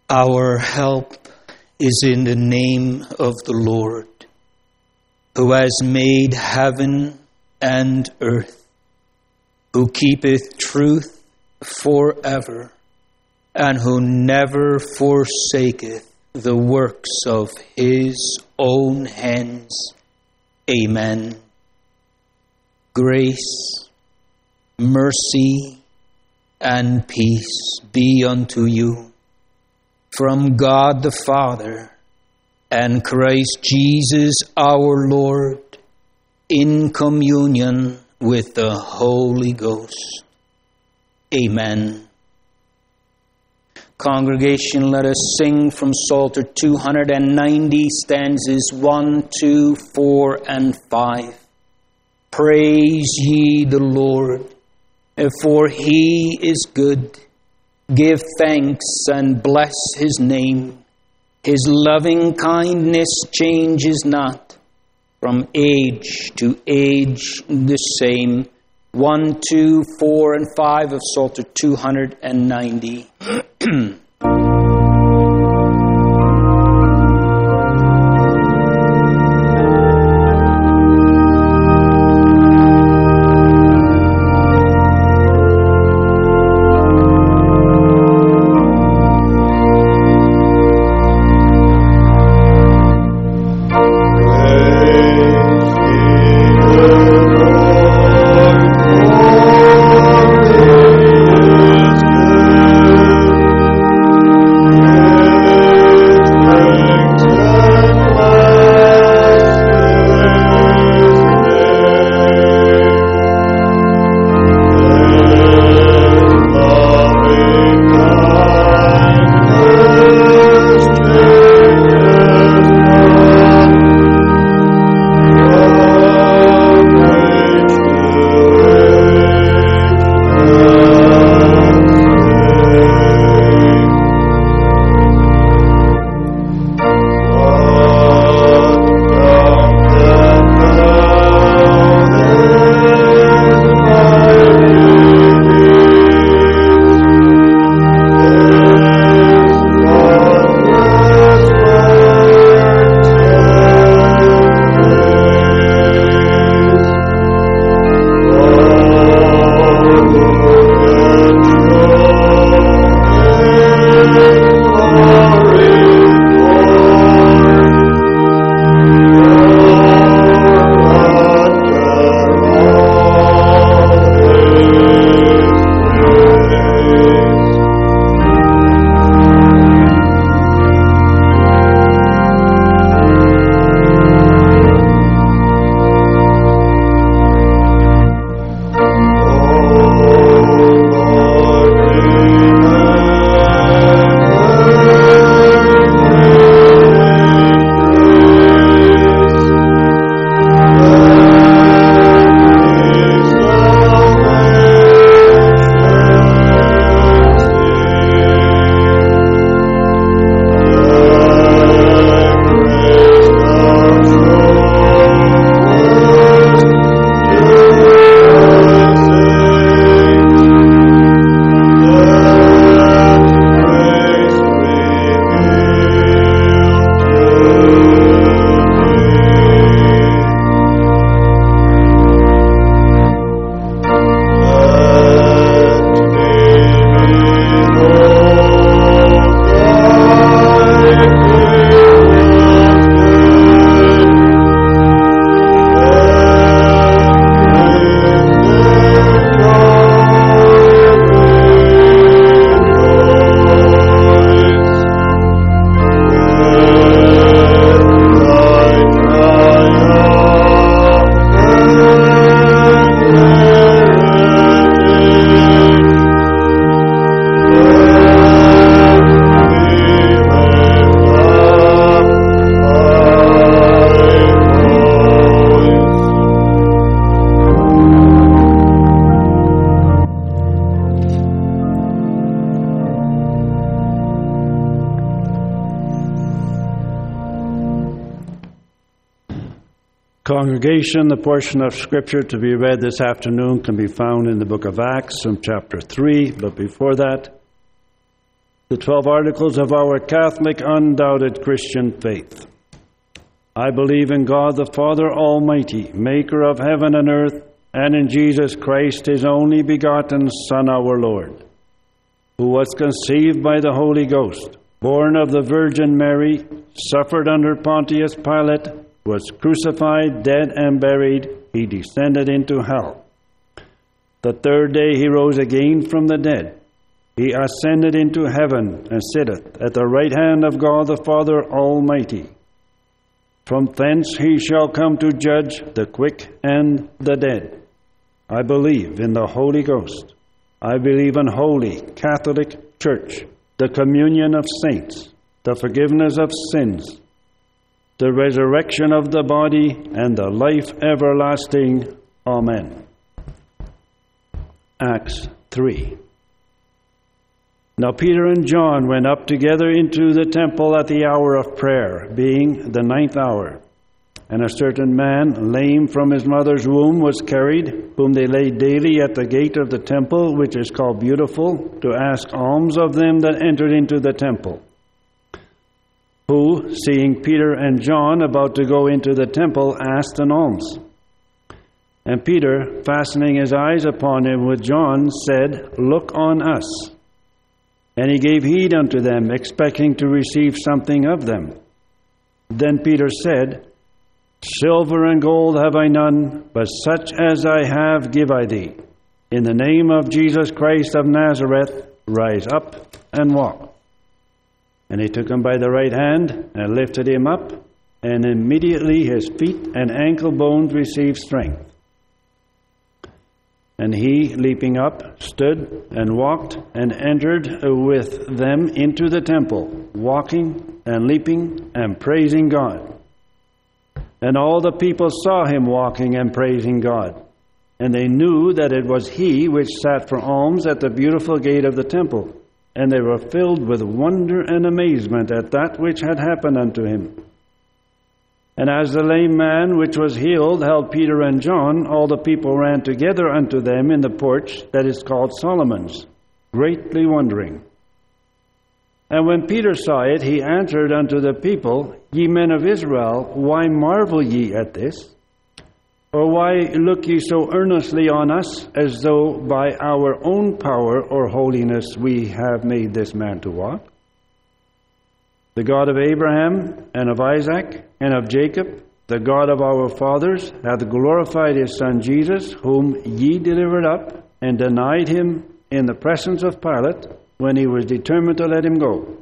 Our help is in the name of the Lord, who has made heaven and earth, who keepeth truth forever, and who never forsaketh the works of his own hands. Amen. Grace, mercy, and peace be unto you from God the Father and Christ Jesus our Lord, in communion with the Holy Ghost. Amen. Congregation, let us sing from Psalter 290, stanzas 1, 2, 4, and 5. Praise ye the Lord, for he is good. Give thanks and bless his name. His loving kindness changes not, from age to age the same. 1, 2, 4, and 5 of Psalter 290. Congregation, the portion of Scripture to be read this afternoon can be found in the book of Acts from chapter 3. But before that, the 12 articles of our Catholic, undoubted Christian faith. I believe in God the Father Almighty, maker of heaven and earth, and in Jesus Christ, his only begotten Son, our Lord, who was conceived by the Holy Ghost, born of the Virgin Mary, suffered under Pontius Pilate, was crucified, dead, and buried. He descended into hell. The third day he rose again from the dead. He ascended into heaven and sitteth at the right hand of God the Father Almighty. From thence he shall come to judge the quick and the dead. I believe in the Holy Ghost. I believe in holy Catholic Church, the communion of saints, the forgiveness of sins, the resurrection of the body, and the life everlasting. Amen. Acts 3. Now Peter and John went up together into the temple at the hour of prayer, being the 9th hour. And a certain man, lame from his mother's womb, was carried, whom they laid daily at the gate of the temple, which is called Beautiful, to ask alms of them that entered into the temple. Who, seeing Peter and John about to go into the temple, asked an alms. And Peter, fastening his eyes upon him with John, said, Look on us. And he gave heed unto them, expecting to receive something of them. Then Peter said, Silver and gold have I none, but such as I have give I thee. In the name of Jesus Christ of Nazareth, rise up and walk. And he took him by the right hand and lifted him up, and immediately his feet and ankle bones received strength. And he, leaping up, stood and walked and entered with them into the temple, walking and leaping and praising God. And all the people saw him walking and praising God. And they knew that it was he which sat for alms at the beautiful gate of the temple. And they were filled with wonder and amazement at that which had happened unto him. And as the lame man which was healed held Peter and John, all the people ran together unto them in the porch that is called Solomon's, greatly wondering. And when Peter saw it, he answered unto the people, Ye men of Israel, why marvel ye at this? Or why look ye so earnestly on us, as though by our own power or holiness we have made this man to walk? The God of Abraham, and of Isaac, and of Jacob, the God of our fathers, hath glorified his Son Jesus, whom ye delivered up, and denied him in the presence of Pilate, when he was determined to let him go.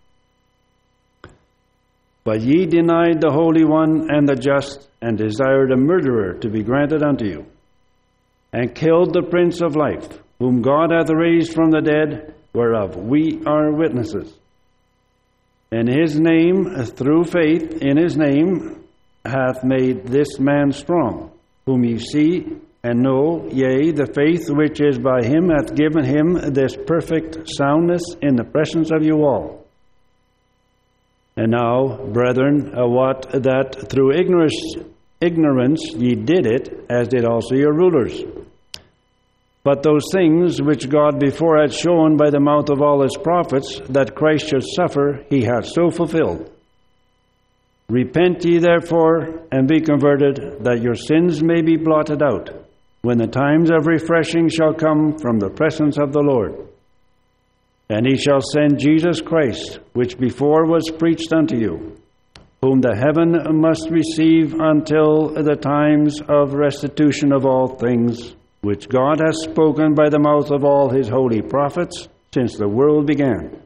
But ye denied the Holy One and the just, and desired a murderer to be granted unto you, and killed the Prince of Life, whom God hath raised from the dead, whereof we are witnesses. And his name, through faith in his name, hath made this man strong, whom ye see and know, yea, the faith which is by him hath given him this perfect soundness in the presence of you all. And now, brethren, what that through ignorance ye did it, as did also your rulers. But those things which God before had shown by the mouth of all his prophets, that Christ should suffer, he hath so fulfilled. Repent ye therefore, and be converted, that your sins may be blotted out, when the times of refreshing shall come from the presence of the Lord. And he shall send Jesus Christ, which before was preached unto you, whom the heaven must receive until the times of restitution of all things, which God hath spoken by the mouth of all his holy prophets since the world began.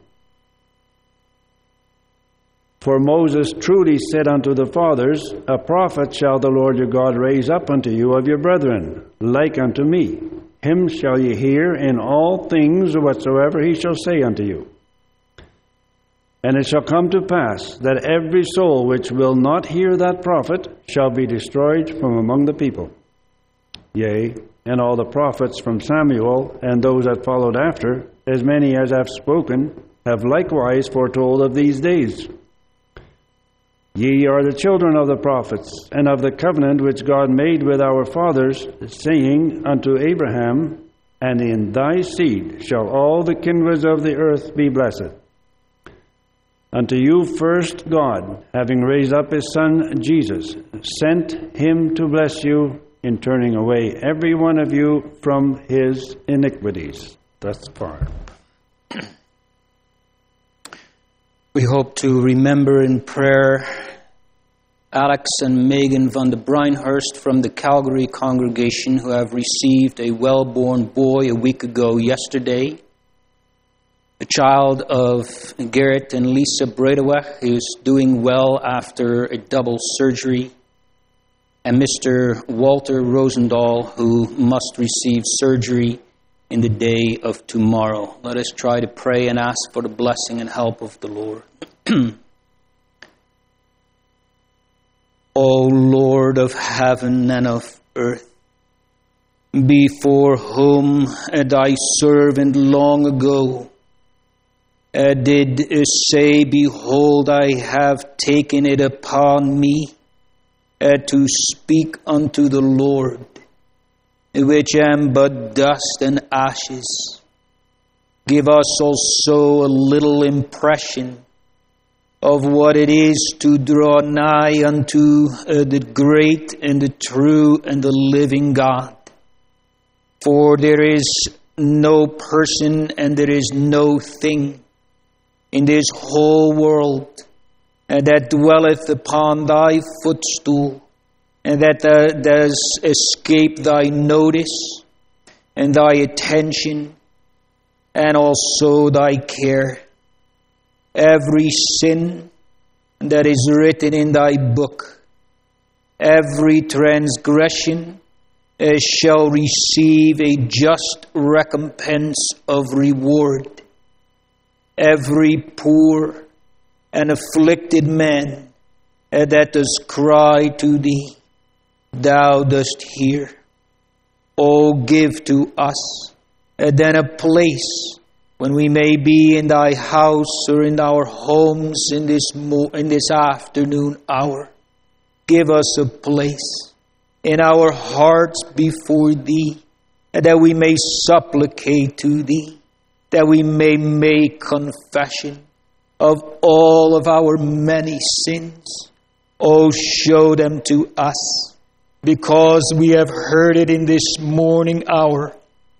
For Moses truly said unto the fathers, A prophet shall the Lord your God raise up unto you of your brethren, like unto me. Him shall ye hear in all things whatsoever he shall say unto you. And it shall come to pass that every soul which will not hear that prophet shall be destroyed from among the people. Yea, and all the prophets from Samuel and those that followed after, as many as have spoken, have likewise foretold of these days. Ye are the children of the prophets, and of the covenant which God made with our fathers, saying unto Abraham, And in thy seed shall all the kindreds of the earth be blessed. Unto you first God, having raised up his Son Jesus, sent him to bless you in turning away every one of you from his iniquities. Thus far. We hope to remember in prayer Alex and Megan van der Breinhurst from the Calgary congregation who have received a well-born boy a week ago yesterday. A child of Gerrit and Lisa Bredeweg, who is doing well after a double surgery. And Mr. Walter Rosendahl, who must receive surgery in the day of tomorrow. Let us try to pray and ask for the blessing and help of the Lord. O Lord of heaven and of earth, before whom thy servant long ago did say, behold, I have taken it upon me to speak unto the Lord, which am but dust and ashes. Give us also a little impression of what it is to draw nigh unto the great and the true and the living God. For there is no person and there is no thing in this whole world that dwelleth upon thy footstool, and that does escape thy notice and thy attention and also thy care. Every sin that is written in thy book, every transgression shall receive a just recompense of reward. Every poor and afflicted man that does cry to thee, thou dost hear. O give to us then a place when we may be in thy house or in our homes in this afternoon hour. Give us a place in our hearts before thee, that we may supplicate to thee, that we may make confession of all of our many sins. Oh, show them to us, because we have heard it in this morning hour.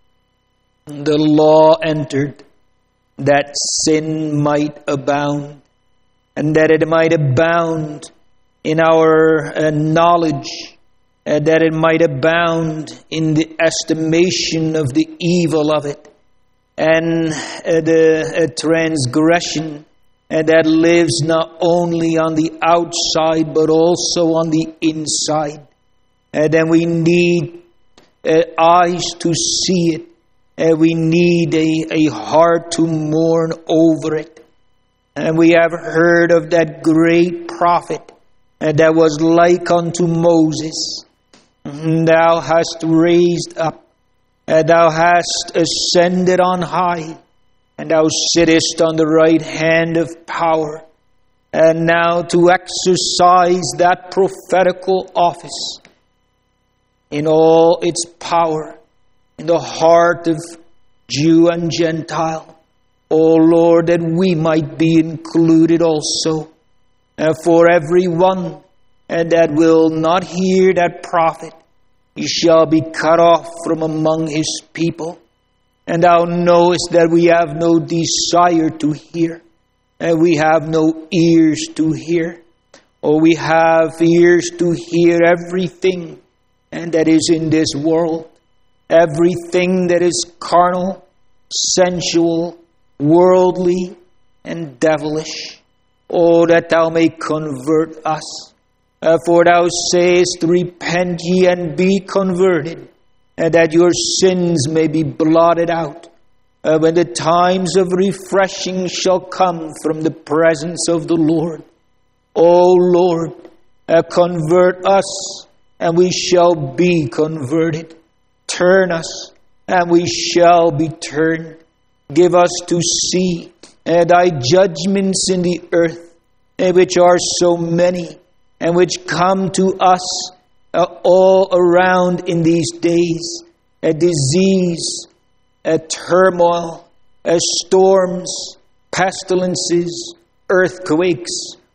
The law entered that sin might abound, and that it might abound in our knowledge, that it might abound in the estimation of the evil of it, and the transgression that lives not only on the outside but also on the inside. Then we need eyes to see it. We need a heart to mourn over it. And we have heard of that great prophet that was like unto Moses. Thou hast raised up, thou hast ascended on high, and thou sittest on the right hand of power. And now to exercise that prophetical office in all its power, in the heart of Jew and Gentile. O Lord, that we might be included also. For everyone that will not hear that prophet, he shall be cut off from among his people. And thou knowest that we have no desire to hear, and we have no ears to hear. Or we have ears to hear everything and that is in this world. Everything that is carnal, sensual, worldly, and devilish. Oh, that thou may convert us. For thou sayest, repent ye and be converted, and that your sins may be blotted out, when the times of refreshing shall come from the presence of the Lord. O Lord, convert us, and we shall be converted. Turn us, and we shall be turned. Give us to see thy judgments in the earth, which are so many, and which come to us all around in these days. A disease, a turmoil, storms, pestilences, earthquakes,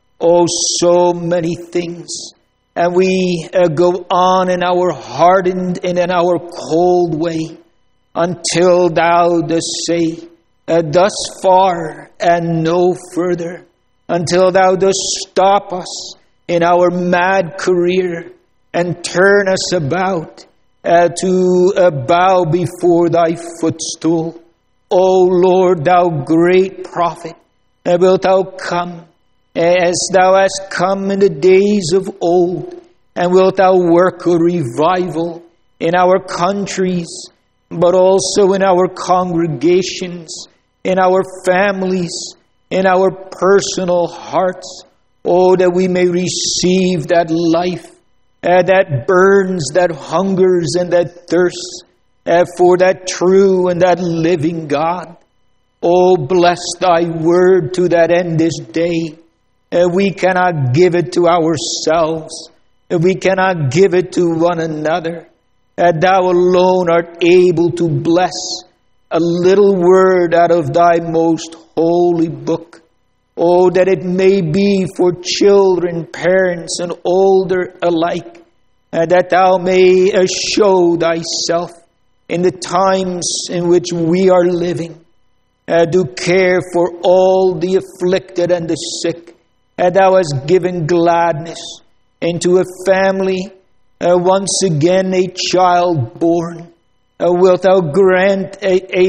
so many things. And we go on in our hardened and in our cold way until thou dost say, thus far and no further, until thou dost stop us in our mad career and turn us about to bow before thy footstool. O Lord, thou great prophet, wilt thou come as thou hast come in the days of old, and wilt thou work a revival in our countries, but also in our congregations, in our families, in our personal hearts, that we may receive that life that burns, that hungers, and that thirsts for that true and that living God. Bless thy word to that end this day. We cannot give it to ourselves. We cannot give it to one another. Thou alone art able to bless a little word out of thy most holy book. That it may be for children, parents, and older alike, that thou may show thyself in the times in which we are living. Do care for all the afflicted and the sick. Thou hast given gladness into a family, once again a child born. Wilt thou grant a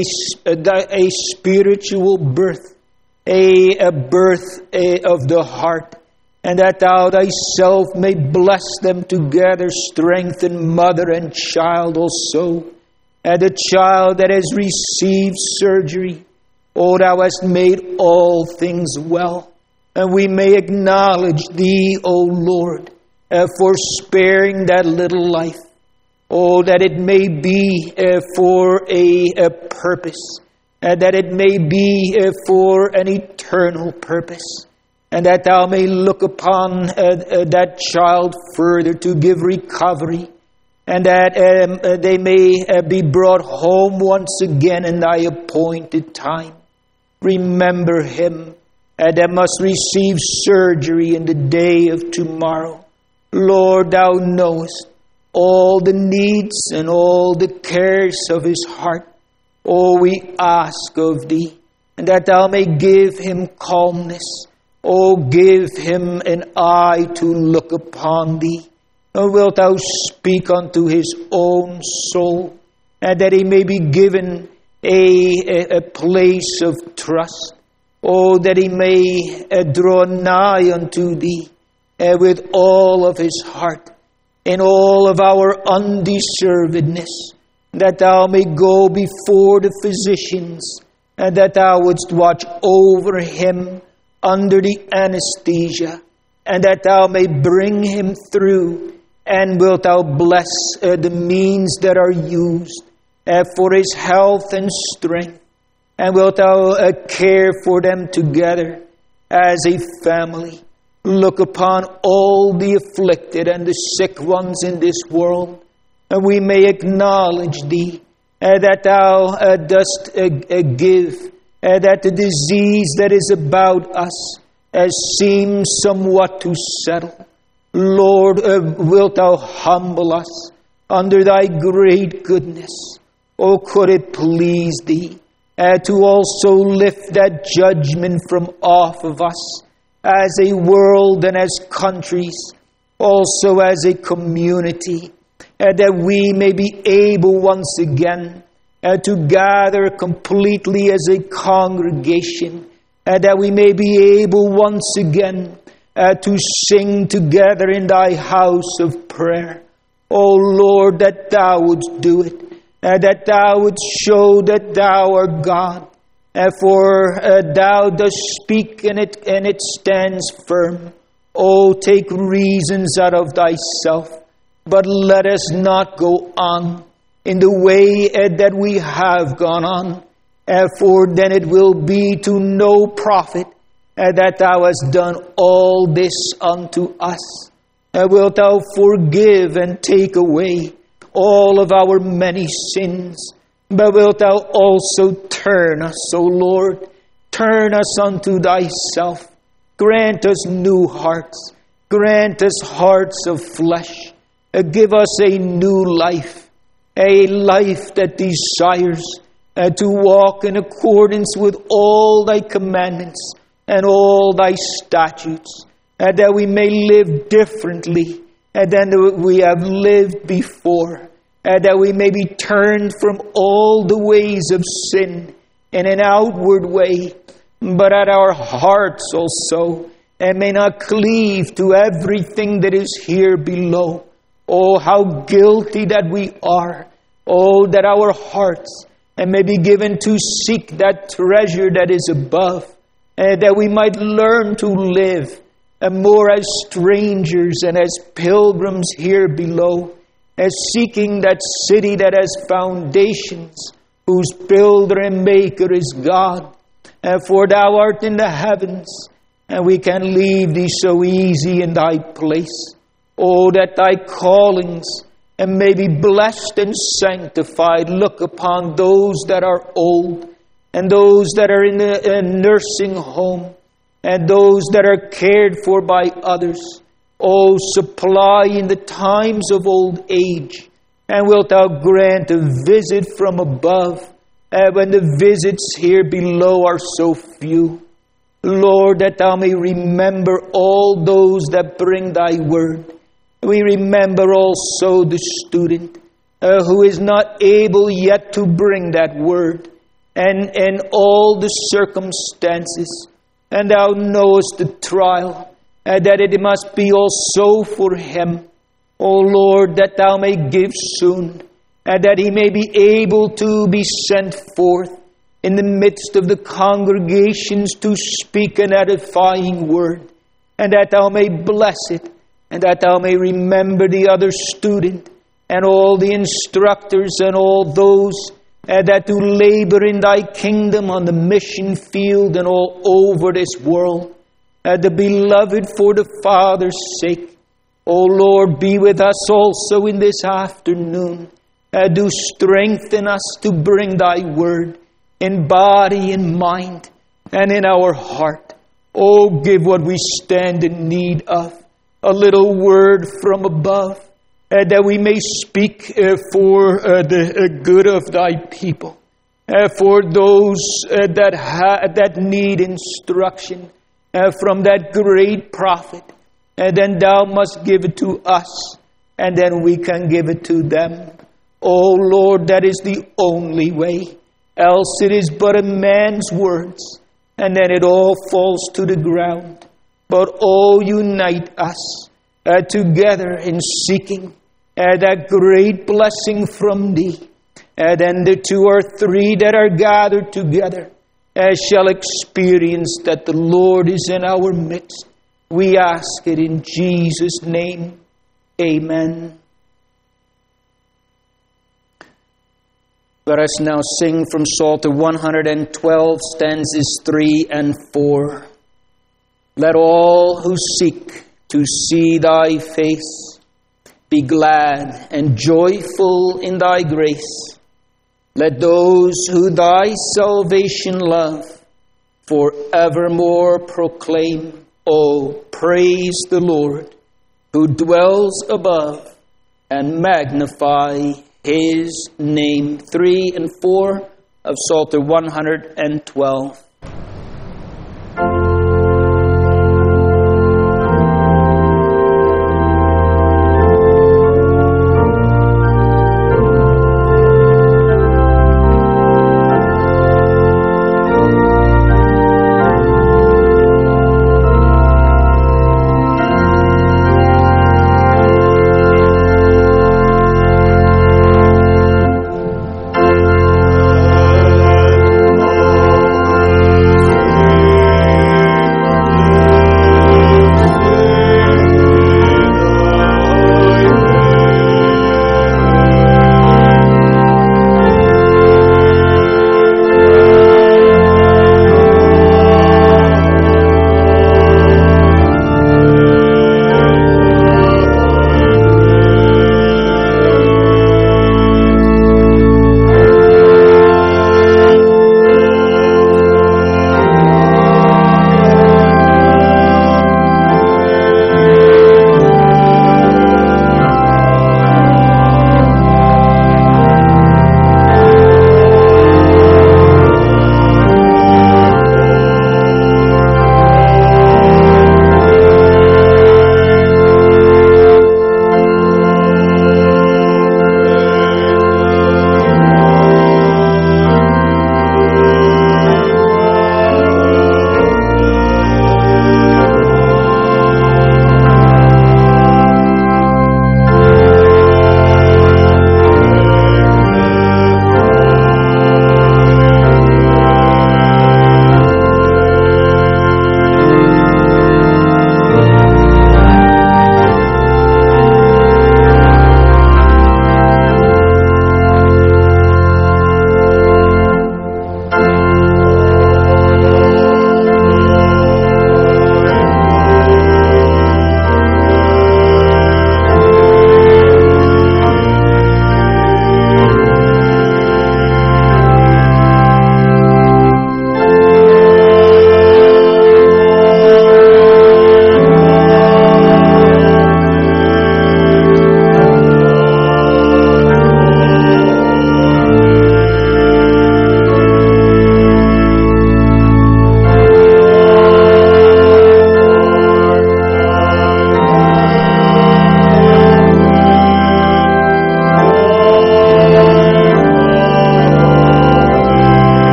spiritual birth, a birth of the heart, and that thou thyself may bless them together, strengthen mother and child also. And the child that has received surgery, thou hast made all things well. And we may acknowledge thee, O Lord, for sparing that little life. That it may be for a purpose. That it may be for an eternal purpose. And that thou may look upon that child further to give recovery. And that they may be brought home once again in thy appointed time. Remember him that must receive surgery in the day of tomorrow. Lord, thou knowest all the needs and all the cares of his heart. We ask of thee, and that thou may give him calmness. Give him an eye to look upon thee. Wilt thou speak unto his own soul, and that he may be given a place of trust. That he may draw nigh unto thee with all of his heart, in all of our undeservedness, that thou may go before the physicians, and that thou wouldst watch over him under the anesthesia, and that thou may bring him through, and wilt thou bless the means that are used for his health and strength, and wilt thou care for them together as a family. Look upon all the afflicted and the sick ones in this world, and we may acknowledge thee, that thou dost give, that the disease that is about us seems somewhat to settle. Lord, wilt thou humble us under thy great goodness? Could it please thee to also lift that judgment from off of us, as a world and as countries, also as a community, that we may be able once again to gather completely as a congregation, that we may be able once again to sing together in thy house of prayer. Lord, that thou wouldst do it, that thou wouldst show that thou art God. For thou dost speak, and it stands firm. Take reasons out of thyself, but let us not go on in the way that we have gone on. For then it will be to no profit that thou hast done all this unto us. Wilt thou forgive and take away all of our many sins? But wilt thou also turn us, O Lord, turn us unto thyself, Grant us new hearts. Grant us hearts of flesh. Give us a new life, a life that desires to walk in accordance with all thy commandments and all thy statutes, that we may live differently than we have lived before, that we may be turned from all the ways of sin in an outward way, but at our hearts also, and may not cleave to everything that is here below. Oh, how guilty that we are. Oh, that our hearts may be given to seek that treasure that is above, that we might learn to live more as strangers and as pilgrims here below, as seeking that city that has foundations, whose builder and maker is God. For thou art in the heavens, and we can leave thee so easy in thy place. Oh, that thy callings may be blessed and sanctified. Look upon those that are old, and those that are in a nursing home, and those that are cared for by others. Oh, supply in the times of old age, and wilt thou grant a visit from above, when the visits here below are so few. Lord, that thou may remember all those that bring thy word. We remember also the student who is not able yet to bring that word, and all the circumstances. And thou knowest the trial, that it must be also for him. O Lord, that thou may give soon, and that he may be able to be sent forth in the midst of the congregations to speak an edifying word, and that thou may bless it, and that thou may remember the other student, and all the instructors, and all those that do labor in thy kingdom on the mission field and all over this world, the beloved for the Father's sake. O Lord, be with us also in this afternoon. Do strengthen us to bring thy word in body, in mind, and in our heart. Oh, give what we stand in need of, a little word from above, that we may speak for the good of thy people, for those that need instruction from that great prophet. And then thou must give it to us, and then we can give it to them. Oh Lord, that is the only way. Else it is but a man's words, and then it all falls to the ground. But oh, unite us together in seeking that great blessing from thee. And then the 2 or 3 that are gathered together shall experience that the Lord is in our midst. We ask it in Jesus' name. Amen. Let us now sing from Psalter 112, stanzas 3 and 4. Let all who seek to see thy face be glad and joyful in thy grace. Let those who thy salvation love forevermore proclaim, oh, praise the Lord, who dwells above, and magnify his name. 3 and 4 of Psalter 112.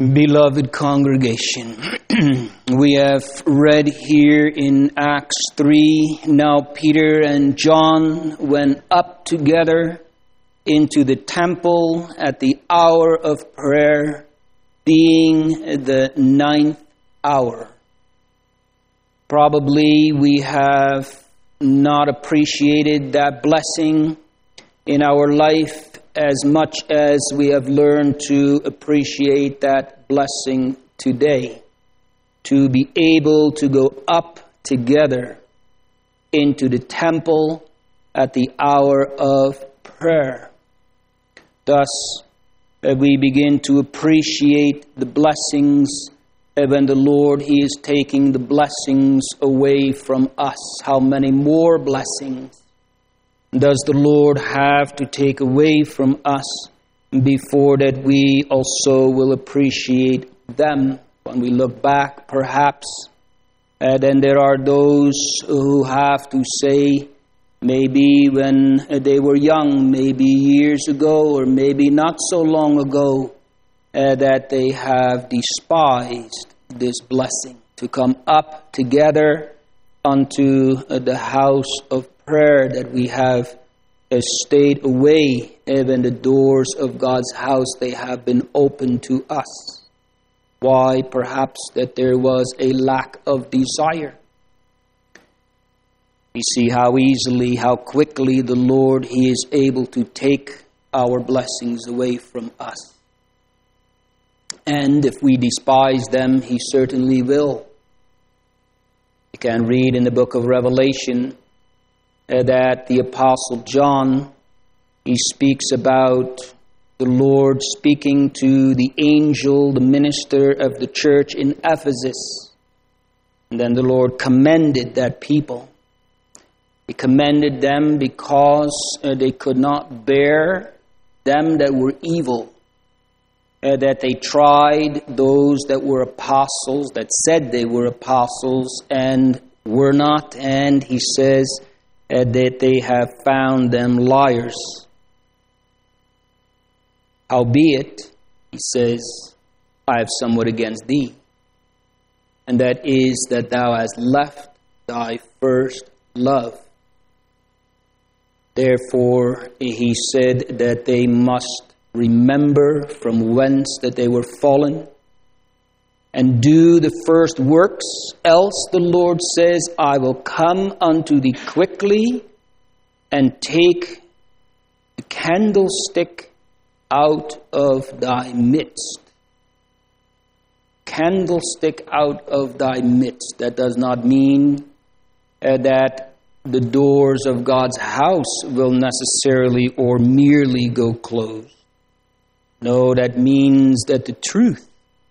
Beloved congregation, we have read here in Acts 3, now Peter and John went up together into the temple at the hour of prayer, being the 9th hour. Probably we have not appreciated that blessing in our life as much as we have learned to appreciate that blessing today, to be able to go up together into the temple at the hour of prayer. Thus, we begin to appreciate the blessings when the Lord, He is taking the blessings away from us. How many more blessings does the Lord have to take away from us before that we also will appreciate them? When we look back, perhaps, then there are those who have to say, maybe when they were young, maybe years ago, or maybe not so long ago, that they have despised this blessing to come up together unto the house of prayer, that we have stayed away when the doors of God's house, they have been open to us. Why? Perhaps that there was a lack of desire. We see how easily, how quickly the Lord, He is able to take our blessings away from us. And if we despise them, He certainly will. You can read in the book of Revelation that the Apostle John, he speaks about the Lord speaking to the angel, the minister of the church in Ephesus. And then the Lord commended that people. He commended them because they could not bear them that were evil. That they tried those that were apostles, that said they were apostles and were not. And he says that they have found them liars. Howbeit, he says, I have somewhat against thee, and that is that thou hast left thy first love. Therefore, he said that they must remember from whence that they were fallen, and do the first works, else the Lord says, I will come unto thee quickly, and take the candlestick out of thy midst. Candlestick out of thy midst. That does not mean that the doors of God's house will necessarily or merely go closed. No, that means that the truth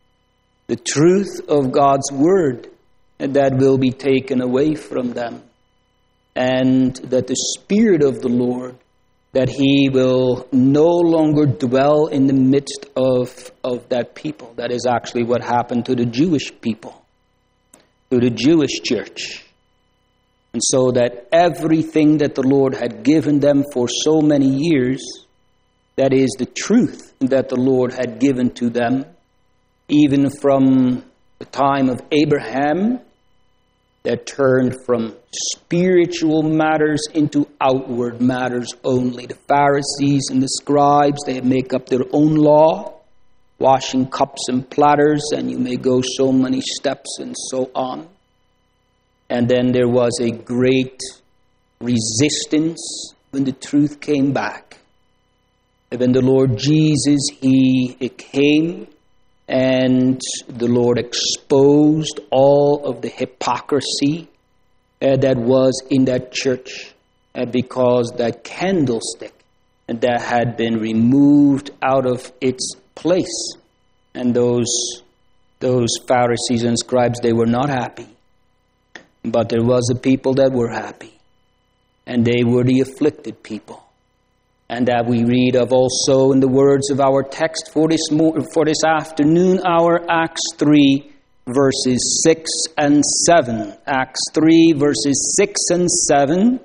of God's word, that will be taken away from them. And that the Spirit of the Lord, that He will no longer dwell in the midst of that people. That is actually what happened to the Jewish people, to the Jewish church. And so that everything that the Lord had given them for so many years, that is the truth that the Lord had given to them, even from the time of Abraham, that turned from spiritual matters into outward matters only. The Pharisees and the scribes, they make up their own law, washing cups and platters, and you may go so many steps and so on. And then there was a great resistance when the truth came back. And when the Lord Jesus, He came, and the Lord exposed all of the hypocrisy that was in that church, because that candlestick that had been removed out of its place. And those Pharisees and scribes, they were not happy. But there was a people that were happy, and they were the afflicted people. And that we read of also in the words of our text for this afternoon, our Acts 3, verses 6 and 7. Acts 3, verses 6 and 7.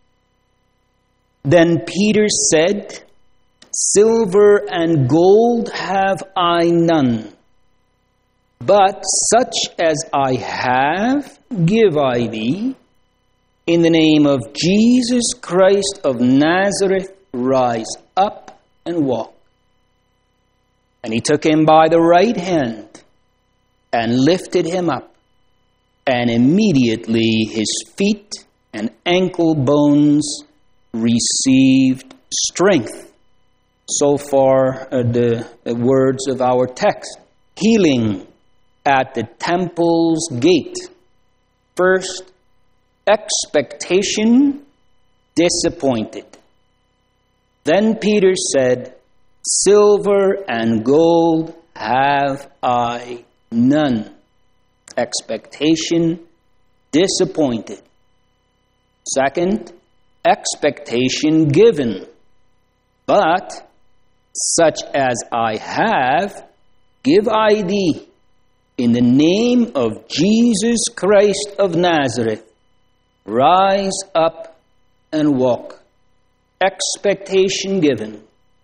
Then Peter said, Silver and gold have I none, But such as I have, give I thee. In the name of Jesus Christ of Nazareth, rise up and walk. And he took him by the right hand and lifted him up. And immediately his feet and ankle bones received strength. So far, the words of our text. Healing at the temple's gate. First, expectation disappointed. Then Peter said, silver and gold have I none. Expectation disappointed. Second, expectation given. But such as I have, give I thee. In the name of Jesus Christ of Nazareth, rise up and walk. Expectation given.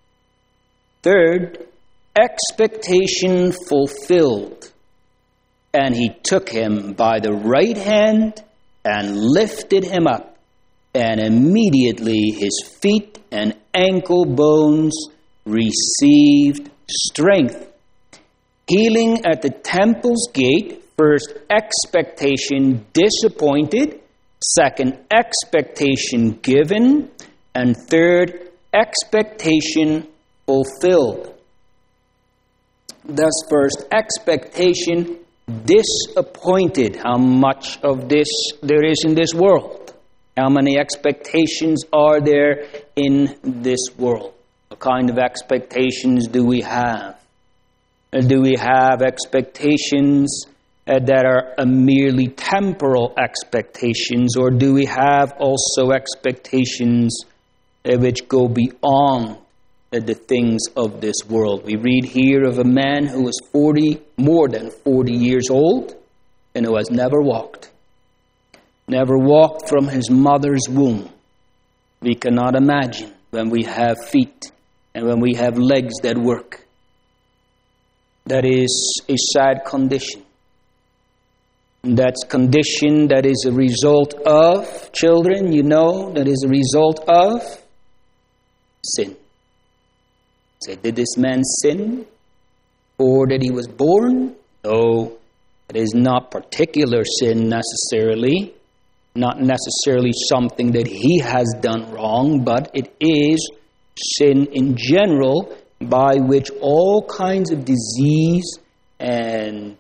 Third, expectation fulfilled. And he took him by the right hand and lifted him up. And immediately his feet and ankle bones received strength. Healing at the temple's gate. First, expectation disappointed. Second, expectation given. And third, expectation fulfilled. Thus, first, expectation disappointed. How much of this there is in this world? How many expectations are there in this world? What kind of expectations do we have? Do we have expectations that are merely temporal expectations, or do we have also expectations which go beyond the things of this world? We read here of a man who was more than 40 years old, and who has never walked from his mother's womb. We cannot imagine when we have feet and when we have legs that work. That is a sad condition. That's condition that is a result of, children, you know, that is a result of sin. Say, did this man sin or that he was born? No, it is not particular sin necessarily, not necessarily something that he has done wrong, but it is sin in general, by which all kinds of disease and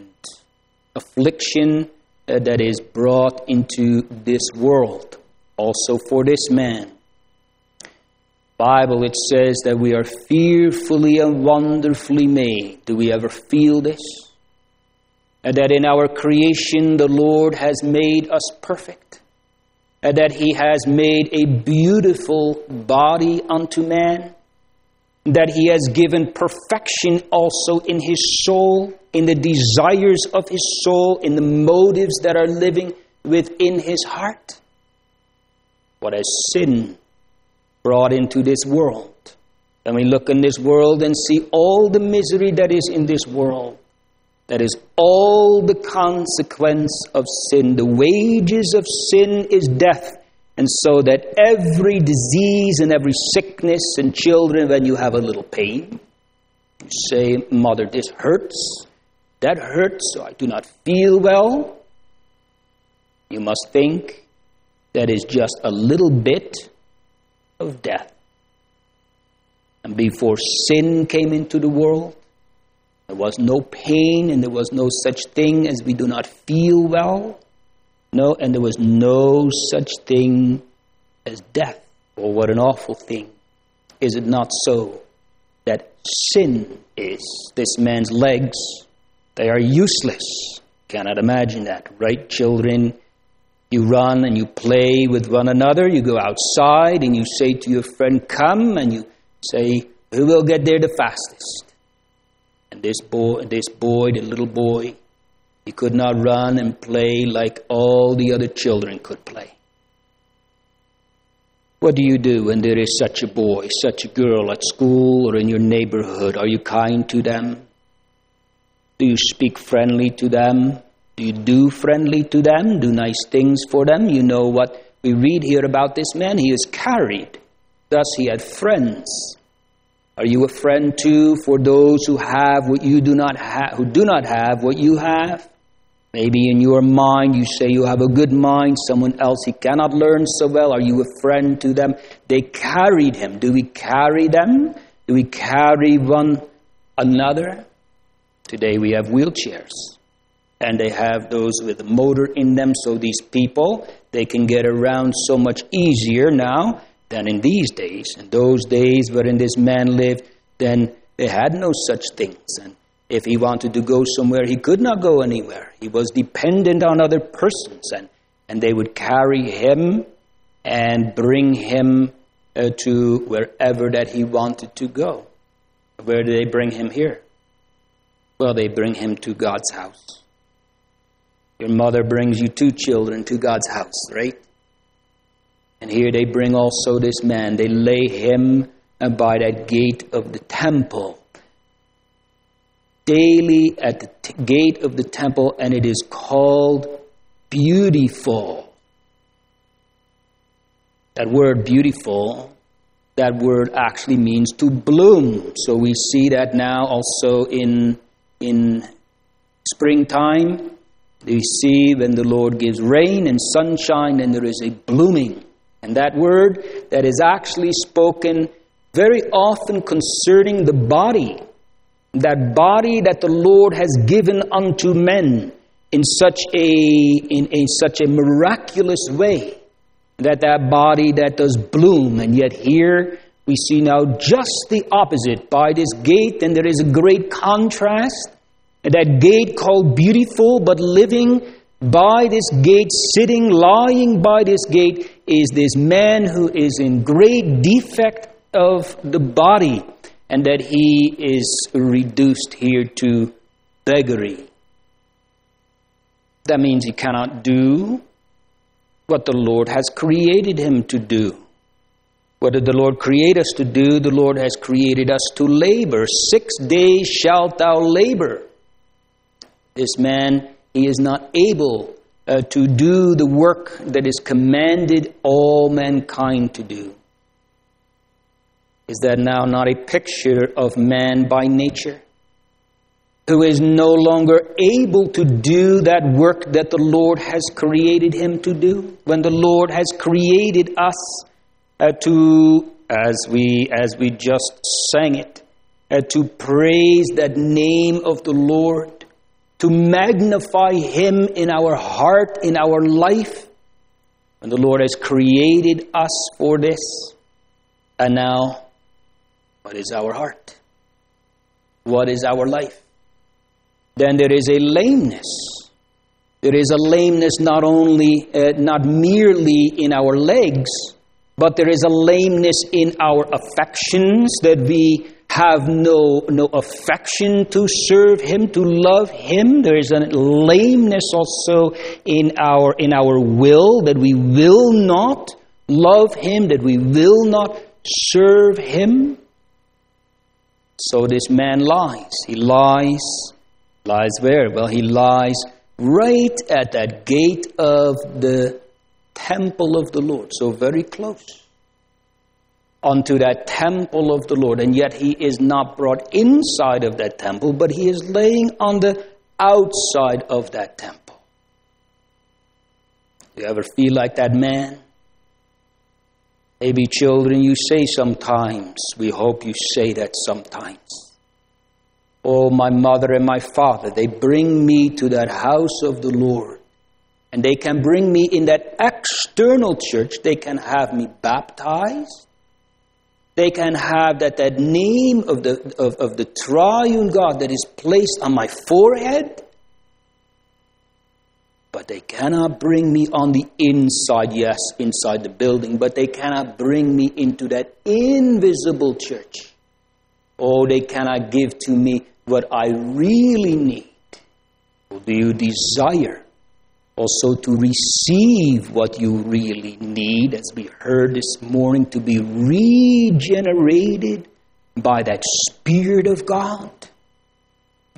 affliction that is brought into this world. Also for this man. Bible, it says that we are fearfully and wonderfully made. Do we ever feel this? And that in our creation the Lord has made us perfect. And that He has made a beautiful body unto man. That He has given perfection also in his soul, in the desires of his soul, in the motives that are living within his heart. What has sin brought into this world? And we look in this world and see all the misery that is in this world. That is all the consequence of sin. The wages of sin is death. And so that every disease and every sickness, and children, when you have a little pain, you say, Mother, this hurts, that hurts, so I do not feel well. You must think that is just a little bit of death. And before sin came into the world, there was no pain and there was no such thing as we do not feel well. No, and there was no such thing as death. Oh, what an awful thing. Is it not so that sin is? This man's legs, they are useless. Cannot imagine that, right, children? You run and you play with one another. You go outside and you say to your friend, come, and you say, who will get there the fastest? And this boy, the little boy, he could not run and play like all the other children could play. What do you do when there is such a boy, such a girl at school or in your neighborhood? Are you kind to them? Do you speak friendly to them? Do you do friendly to them? Do nice things for them? You know what we read here about this man? He is carried. Thus he had friends. Are you a friend too for those who have what you do not have, who do not have what you have? Maybe in your mind you say you have a good mind, someone else he cannot learn so well. Are you a friend to them? They carried him. Do we carry them? Do we carry one another? Today we have wheelchairs, and they have those with a motor in them, so these people, they can get around so much easier now than in these days. In those days wherein this man lived, then they had no such things. And if he wanted to go somewhere, he could not go anywhere. He was dependent on other persons, and they would carry him and bring him to wherever that he wanted to go. Where do they bring him here? Well, they bring him to God's house. Your mother brings you 2 children to God's house, right? And here they bring also this man. They lay him by that gate of the temple. Daily at the gate of the temple, and it is called Beautiful. That word beautiful, that word actually means to bloom. So we see that now also in springtime. We see when the Lord gives rain and sunshine, and there is a blooming. And that word that is actually spoken very often concerning the body. That body that the Lord has given unto men in such a miraculous way. That body that does bloom. And yet here we see now just the opposite. By this gate, and there is a great contrast. That gate called Beautiful, but living by this gate, sitting, lying by this gate, is this man who is in great defect of the body, and that he is reduced here to beggary. That means he cannot do what the Lord has created him to do. What did the Lord create us to do? The Lord has created us to labor. 6 days shalt thou labor. This man, he is not able to do the work that is commanded all mankind to do. Is that now not a picture of man by nature, who is no longer able to do that work that the Lord has created him to do? When the Lord has created us to, as we just sang it, to praise that name of the Lord, to magnify him in our heart, in our life, when the Lord has created us for this. And now, what is our heart? What is our life? Then there is a lameness. There is a lameness not merely in our legs, but there is a lameness in our affections, that we have no affection to serve him, to love him. There is a lameness also in our will, that we will not love him, that we will not serve him. So this man lies. He lies where? Well, he lies right at that gate of the temple of the Lord. So very close unto that temple of the Lord. And yet he is not brought inside of that temple, but he is laying on the outside of that temple. Do you ever feel like that man? Maybe children, you say sometimes, we hope you say that sometimes. Oh, my mother and my father, they bring me to that house of the Lord. And they can bring me in that external church. They can have me baptized. They can have that name of the triune God that is placed on my forehead. But they cannot bring me on the inside, yes, inside the building, but they cannot bring me into that invisible church. Oh, they cannot give to me what I really need. Well, do you desire also to receive what you really need, as we heard this morning, to be regenerated by that Spirit of God?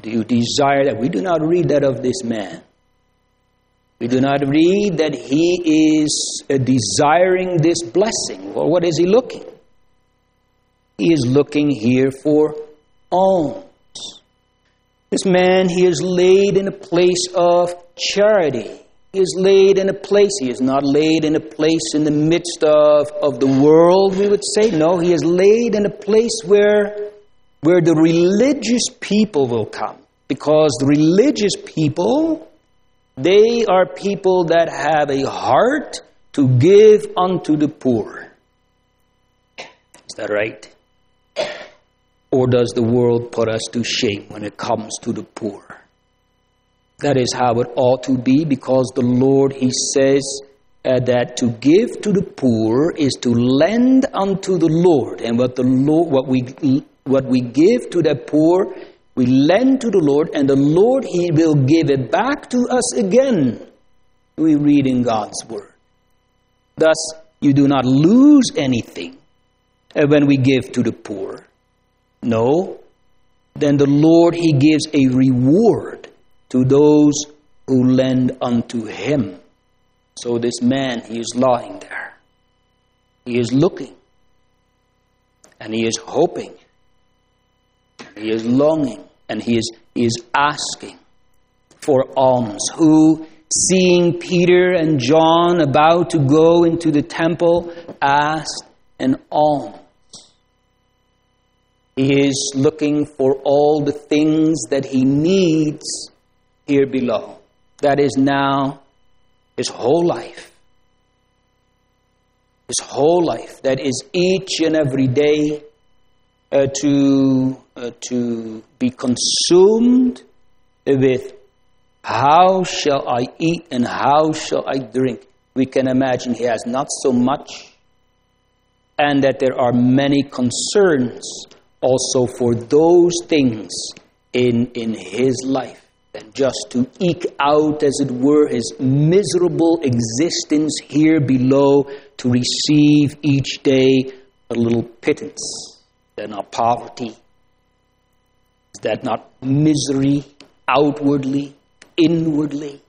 Do you desire that? We do not read that of this man. We do not read that he is desiring this blessing. Well, what is he looking? He is looking here for alms. This man, he is laid in a place of charity. He is laid in a place. He is not laid in a place in the midst of the world, we would say. No, he is laid in a place where the religious people will come. Because the religious people, they are people that have a heart to give unto the poor. Is that right? Or does the world put us to shame when it comes to the poor? That is how it ought to be, because the Lord, He says that to give to the poor is to lend unto the Lord. And what we give to the poor, we lend to the Lord, and the Lord, He will give it back to us again. We read in God's Word. Thus, you do not lose anything when we give to the poor. No, then the Lord, He gives a reward to those who lend unto Him. So this man, he is lying there. He is looking. And he is hoping. He is longing. And he is asking for alms. Who, seeing Peter and John about to go into the temple, asked an alms. He is looking for all the things that he needs here below. That is now his whole life. His whole life. That is each and every day to be consumed with how shall I eat and how shall I drink. We can imagine he has not so much, and that there are many concerns also for those things in his life. And just to eke out, as it were, his miserable existence here below, to receive each day a little pittance. Is that not poverty? Is that not misery outwardly, inwardly?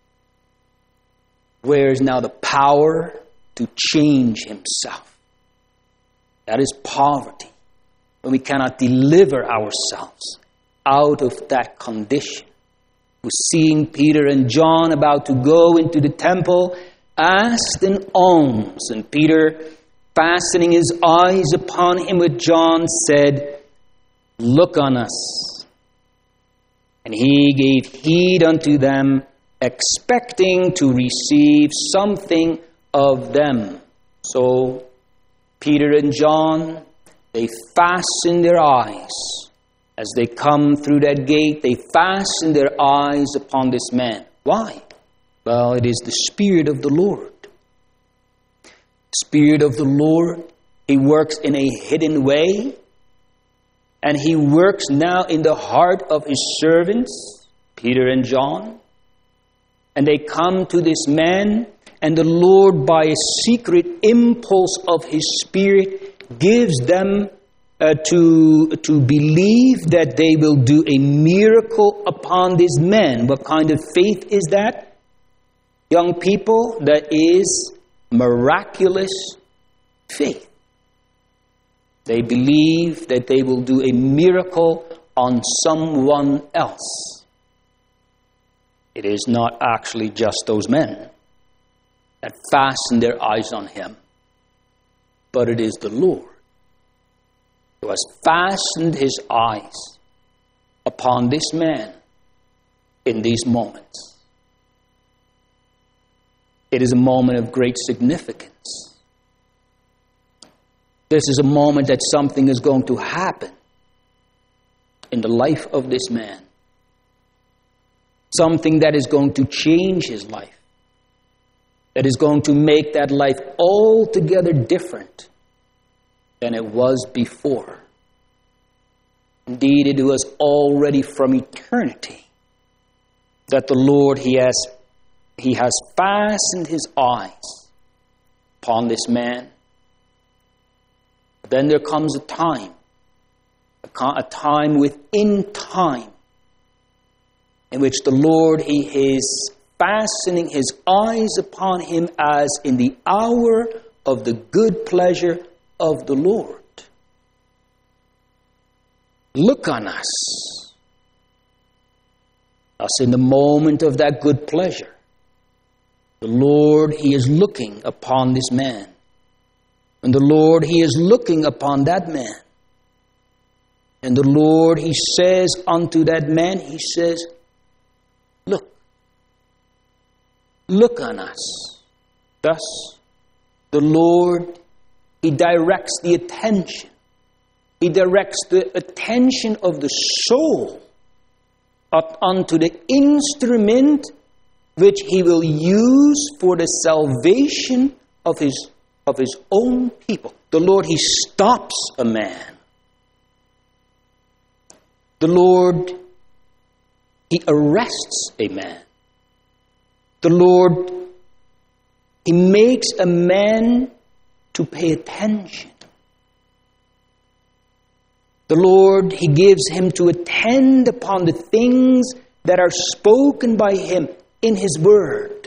Where is now the power to change himself? That is poverty. When we cannot deliver ourselves out of that condition. Who, seeing Peter and John about to go into the temple, asked an alms. And Peter, fastening his eyes upon him with John, said, "Look on us." And he gave heed unto them, expecting to receive something of them. So Peter and John, they fasten their eyes. As they come through that gate, they fasten their eyes upon this man. Why? Well, it is the Spirit of the Lord. Spirit of the Lord, He works in a hidden way. And He works now in the heart of His servants, Peter and John. And they come to this man, and the Lord, by a secret impulse of His Spirit, gives them to believe that they will do a miracle upon this man. What kind of faith is that? Young people, that is miraculous faith. They believe that they will do a miracle on someone else. It is not actually just those men that fasten their eyes on him, but it is the Lord who has fastened his eyes upon this man in these moments. It is a moment of great significance. This is a moment that something is going to happen in the life of this man. Something that is going to change his life. That is going to make that life altogether different than it was before. Indeed, it was already from eternity that the Lord, He has fastened His eyes upon this man. Then there comes a time within time, in which the Lord, He is fastening His eyes upon him as in the hour of the good pleasure of the Lord. Look on us. Thus, in the moment of that good pleasure, the Lord, He is looking upon this man. And the Lord, He is looking upon that man. And the Lord, He says unto that man, He says, look. Look on us. Thus, the Lord, He directs the attention. He directs the attention of the soul unto the instrument which He will use for the salvation of His own people. The Lord, He stops a man. The Lord, He arrests a man. The Lord, He makes a man to pay attention. The Lord, He gives him to attend upon the things that are spoken by Him in His Word.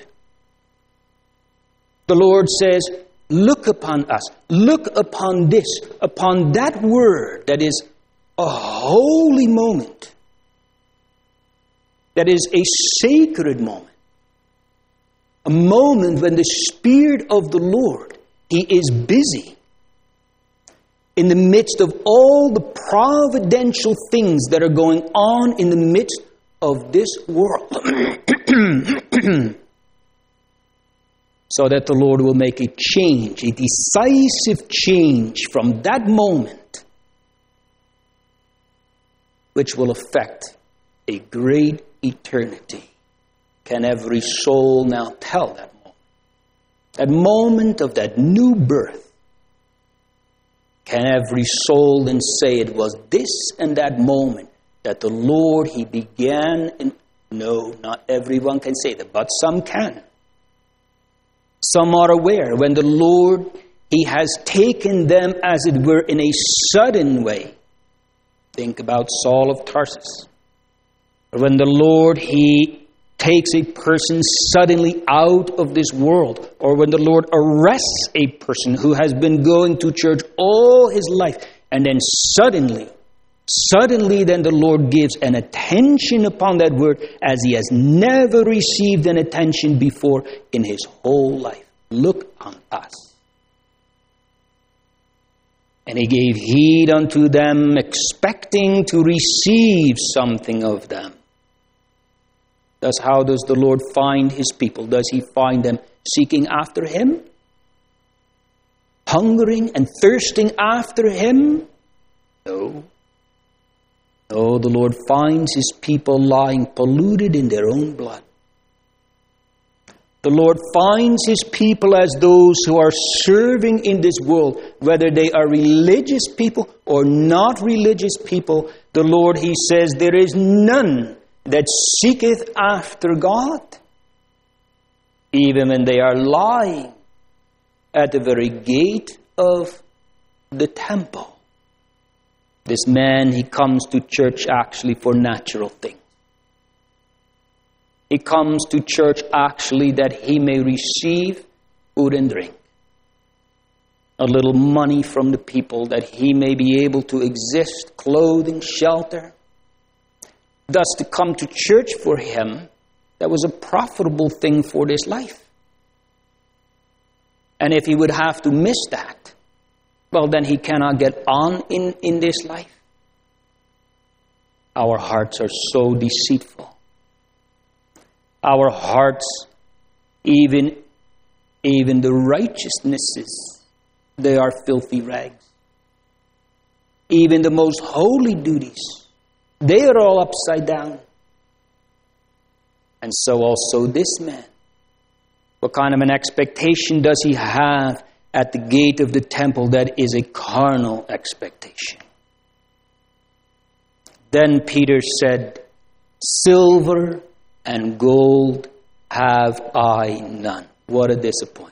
The Lord says, look upon us. Look upon this, upon that Word that is a holy moment. That is a sacred moment. A moment when the Spirit of the Lord, He is busy in the midst of all the providential things that are going on in the midst of this world. So that the Lord will make a change, a decisive change from that moment, which will affect a great eternity. Can every soul now tell that moment? That moment of that new birth. Can every soul then say it was this and that moment that the Lord, He began in... No, not everyone can say that, but some can. Some are aware when the Lord, He has taken them, as it were, in a sudden way. Think about Saul of Tarsus. When the Lord, He takes a person suddenly out of this world, or when the Lord arrests a person who has been going to church all his life, and then suddenly then the Lord gives an attention upon that word as he has never received an attention before in his whole life. Look on us. And He gave heed unto them, expecting to receive something of them. Thus, how does the Lord find His people? Does He find them seeking after Him? Hungering and thirsting after Him? No. No, the Lord finds His people lying polluted in their own blood. The Lord finds His people as those who are serving in this world, whether they are religious people or not religious people. The Lord, He says, there is none that seeketh after God, even when they are lying at the very gate of the temple. This man, he comes to church actually for natural things. He comes to church actually that he may receive food and drink. A little money from the people that he may be able to exist, clothing, shelter. Thus, to come to church for him, that was a profitable thing for this life. And if he would have to miss that, well, then he cannot get on in this life. Our hearts are so deceitful. Our hearts, even the righteousnesses, they are filthy rags. Even the most holy duties, they are all upside down. And so also this man. What kind of an expectation does he have at the gate of the temple that is a carnal expectation? Then Peter said, silver and gold have I none. What a disappointment.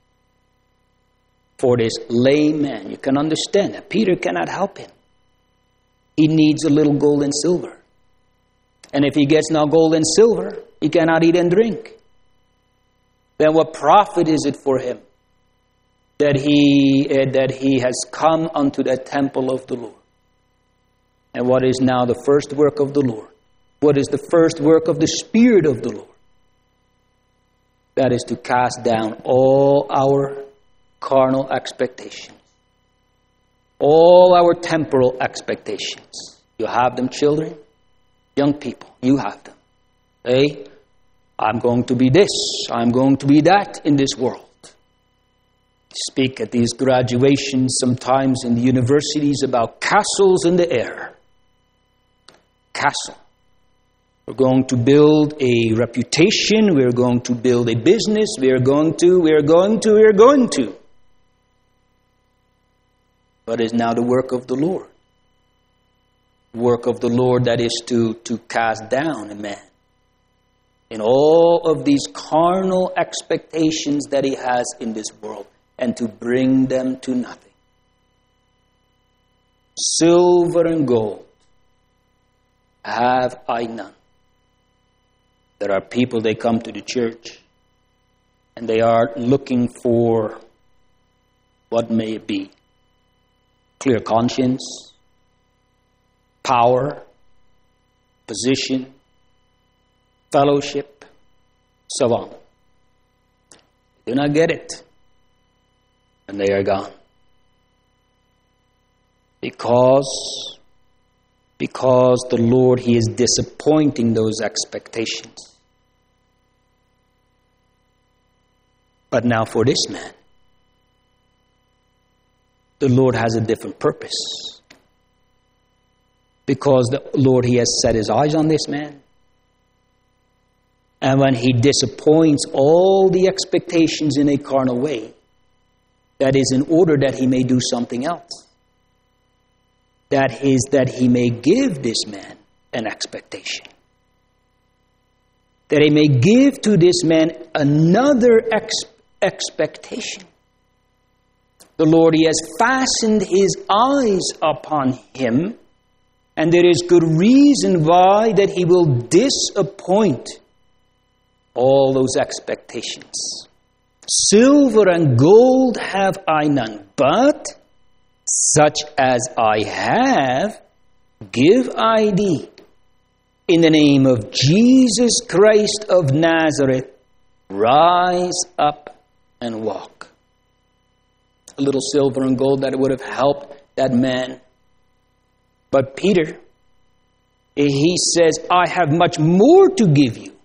For this layman, you can understand that Peter cannot help him. He needs a little gold and silver. And if he gets no gold and silver, he cannot eat and drink. Then what profit is it for him that he has come unto the temple of the Lord? And what is now the first work of the Lord? What is the first work of the Spirit of the Lord? That is to cast down all our carnal expectations, all our temporal expectations. You have them, children, young people, you have them. Hey, I'm going to be this, I'm going to be that in this world. Speak at these graduations sometimes in the universities about castles in the air. Castle. We're going to build a reputation. We're going to build a business. We're going to. But it's now the work of the Lord. Work of the Lord that is to cast down a man in all of these carnal expectations that he has in this world and to bring them to nothing. Silver and gold have I none. There are people, they come to the church and they are looking for what may it be? Clear conscience, power, position, fellowship, so on. They do not get it, and they are gone. Because the Lord, He is disappointing those expectations. But now for this man, the Lord has a different purpose. Because the Lord, He has set His eyes on this man. And when He disappoints all the expectations in a carnal way, that is in order that He may do something else. That is that He may give this man an expectation. That He may give to this man another expectation. The Lord, He has fastened His eyes upon him, and there is good reason why that He will disappoint all those expectations. Silver and gold have I none, but such as I have, give I thee. In the name of Jesus Christ of Nazareth, rise up and walk. A little silver and gold that would have helped that man. But Peter, he says, I have much more to give you.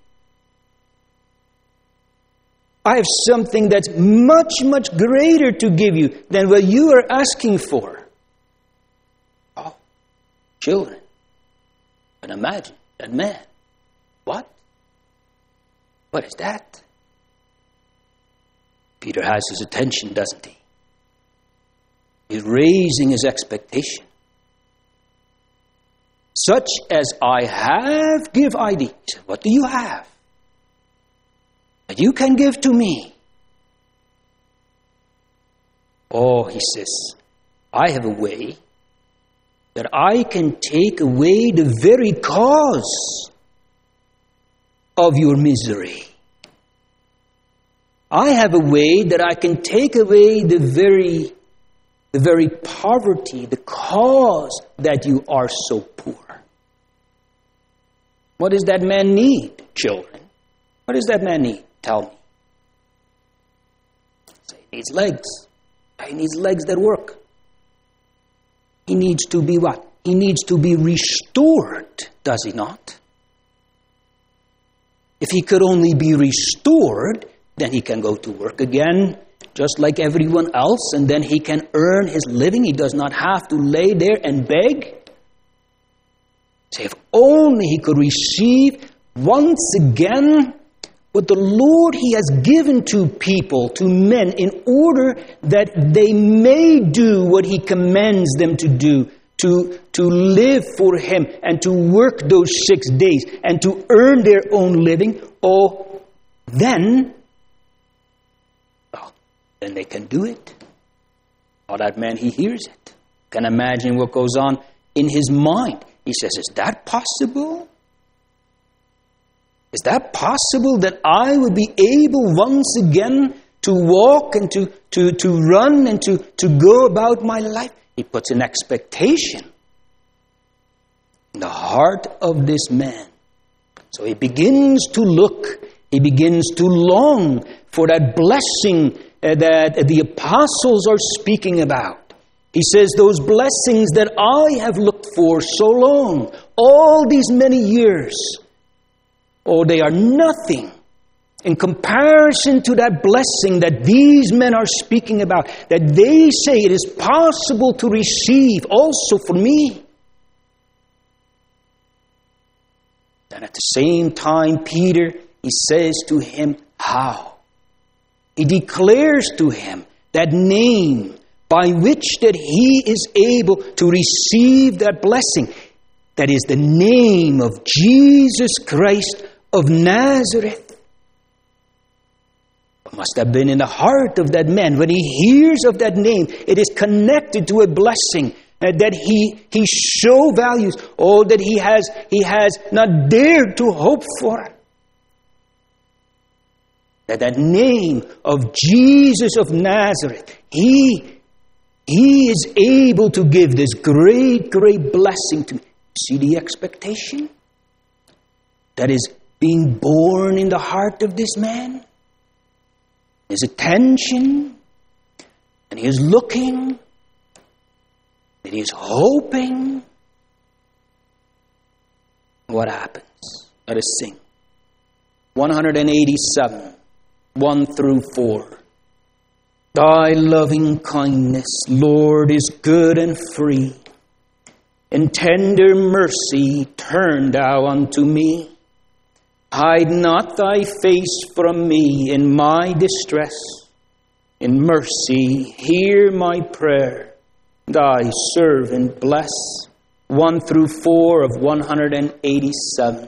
I have something that's much, much greater to give you than what you are asking for. Oh, children. And imagine that man. What? What is that? Peter has his attention, doesn't he? He's raising his expectation. Such as I have, give I thee. He said, what do you have that you can give to me? Oh, he says, I have a way that I can take away the very cause of your misery. I have a way that I can take away the very poverty, the cause that you are so poor. What does that man need, children? What does that man need? Tell me. So he needs legs. He needs legs that work. He needs to be what? He needs to be restored, does he not? If he could only be restored, then he can go to work again, just like everyone else, and then he can earn his living. He does not have to lay there and beg. Say, if only he could receive once again what the Lord He has given to people, to men, in order that they may do what He commands them to do, to live for Him and to work those 6 days and to earn their own living. Oh, then they can do it. Oh, that man, he hears it. Can imagine what goes on in his mind. He says, is that possible? Is that possible that I will be able once again to walk and to run and to go about my life? He puts an expectation in the heart of this man. So he begins to look, he begins to long for that blessing that the apostles are speaking about. He says, those blessings that I have looked for so long, all these many years, oh, they are nothing in comparison to that blessing that these men are speaking about, that they say it is possible to receive also for me. And at the same time, Peter, he says to him, how? He declares to him that name by which that he is able to receive that blessing. That is the name of Jesus Christ of Nazareth. It must have been in the heart of that man. When he hears of that name, it is connected to a blessing that he so values, oh, that he has not dared to hope for. That name of Jesus of Nazareth, he is able to give this great, great blessing to me. See the expectation that is being born in the heart of this man? His attention, and he is looking, and he is hoping. What happens? Let us sing. 187, 1 through 4. Thy loving kindness, Lord, is good and free. In tender mercy turn thou unto me. Hide not thy face from me in my distress. In mercy hear my prayer. Thy servant bless. 1 through 4 of 187.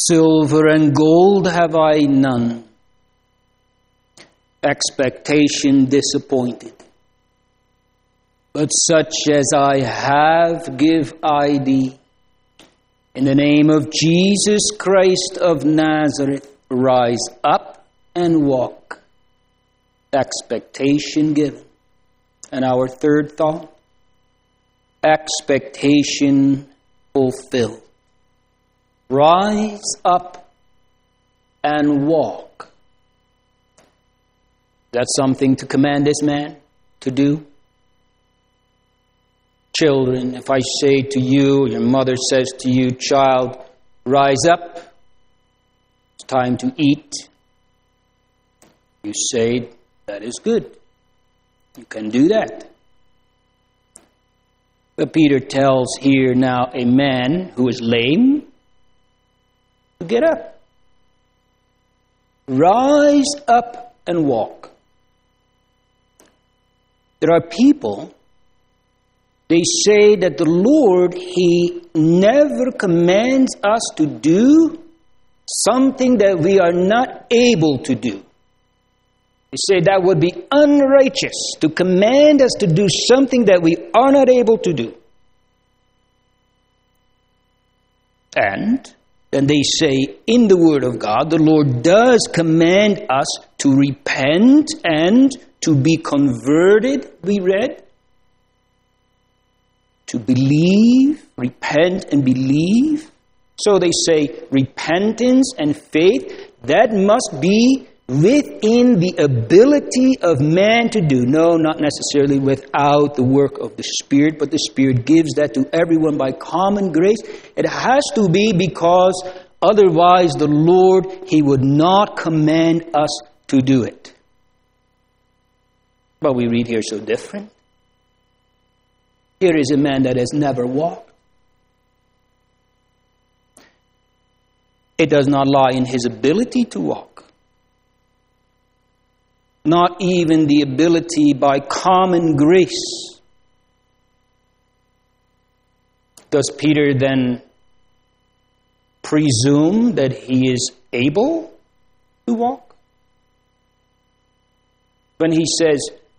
Silver and gold have I none. Expectation disappointed. But such as I have give I thee. In the name of Jesus Christ of Nazareth, rise up and walk. Expectation given. And our third thought, expectation fulfilled. Rise up and walk. That's something to command this man to do. Children, if I say to you, your mother says to you, child, rise up, it's time to eat. You say, that is good. You can do that. But Peter tells here now a man who is lame to get up. Rise up and walk. There are people, they say that the Lord, He never commands us to do something that we are not able to do. They say that would be unrighteous to command us to do something that we are not able to do. And then they say in the Word of God, the Lord does command us to repent and to be converted, we read. To believe, repent and believe. So they say repentance and faith, that must be within the ability of man to do. No, not necessarily without the work of the Spirit, but the Spirit gives that to everyone by common grace. It has to be because otherwise the Lord, He would not command us to do it. But we read here so different. Here is a man that has never walked. It does not lie in his ability to walk. Not even the ability by common grace. Does Peter then presume that he is able to walk? When he says,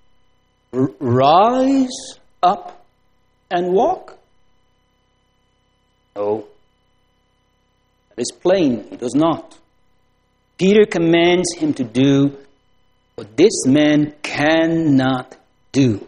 rise up and walk? No. That is plain. He does not. Peter commands him to do what this man cannot do.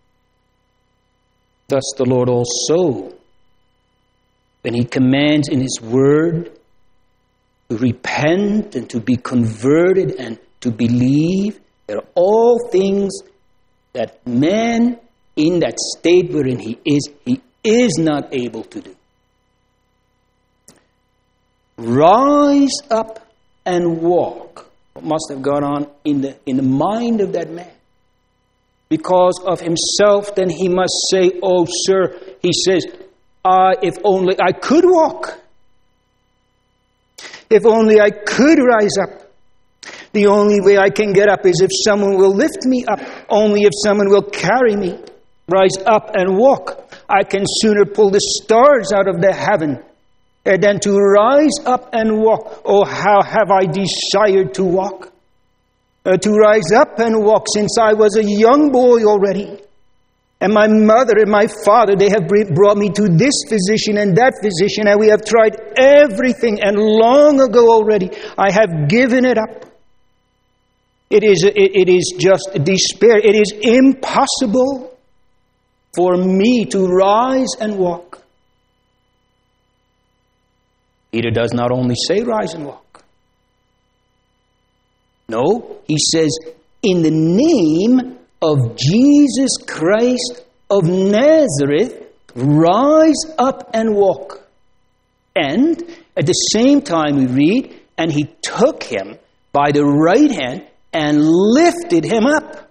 Thus the Lord also, when He commands in His Word to repent and to be converted and to believe, that are all things that man in that state wherein he is not able to do. Rise up and walk. What must have gone on in the mind of that man? Because of himself, then he must say, oh, sir, he says, if only I could walk. If only I could rise up. The only way I can get up is if someone will lift me up. Only if someone will carry me. Rise up and walk. I can sooner pull the stars out of the heaven than to rise up and walk. Oh, how have I desired to walk. To rise up and walk since I was a young boy already. And my mother and my father, they have brought me to this physician and that physician, and we have tried everything, and long ago already I have given it up. It is just despair. It is impossible for me to rise and walk. Peter does not only say rise and walk. No, he says, in the name of Jesus Christ of Nazareth, rise up and walk. And at the same time we read, and he took him by the right hand and lifted him up.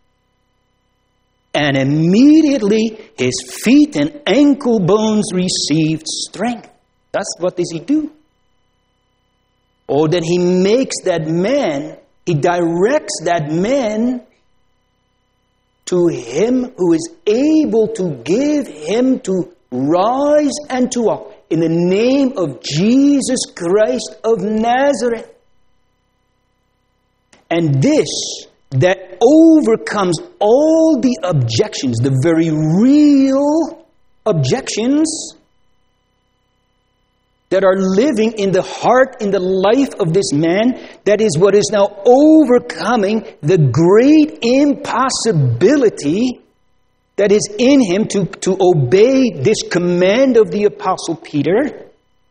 And immediately his feet and ankle bones received strength. That's what does he do? Oh, then he makes that man, he directs that man to him who is able to give him to rise and to walk. in the name of Jesus Christ of Nazareth. And this, that overcomes all the objections, the very real objections that are living in the heart, in the life of this man, that is what is now overcoming the great impossibility that is in him to obey this command of the Apostle Peter.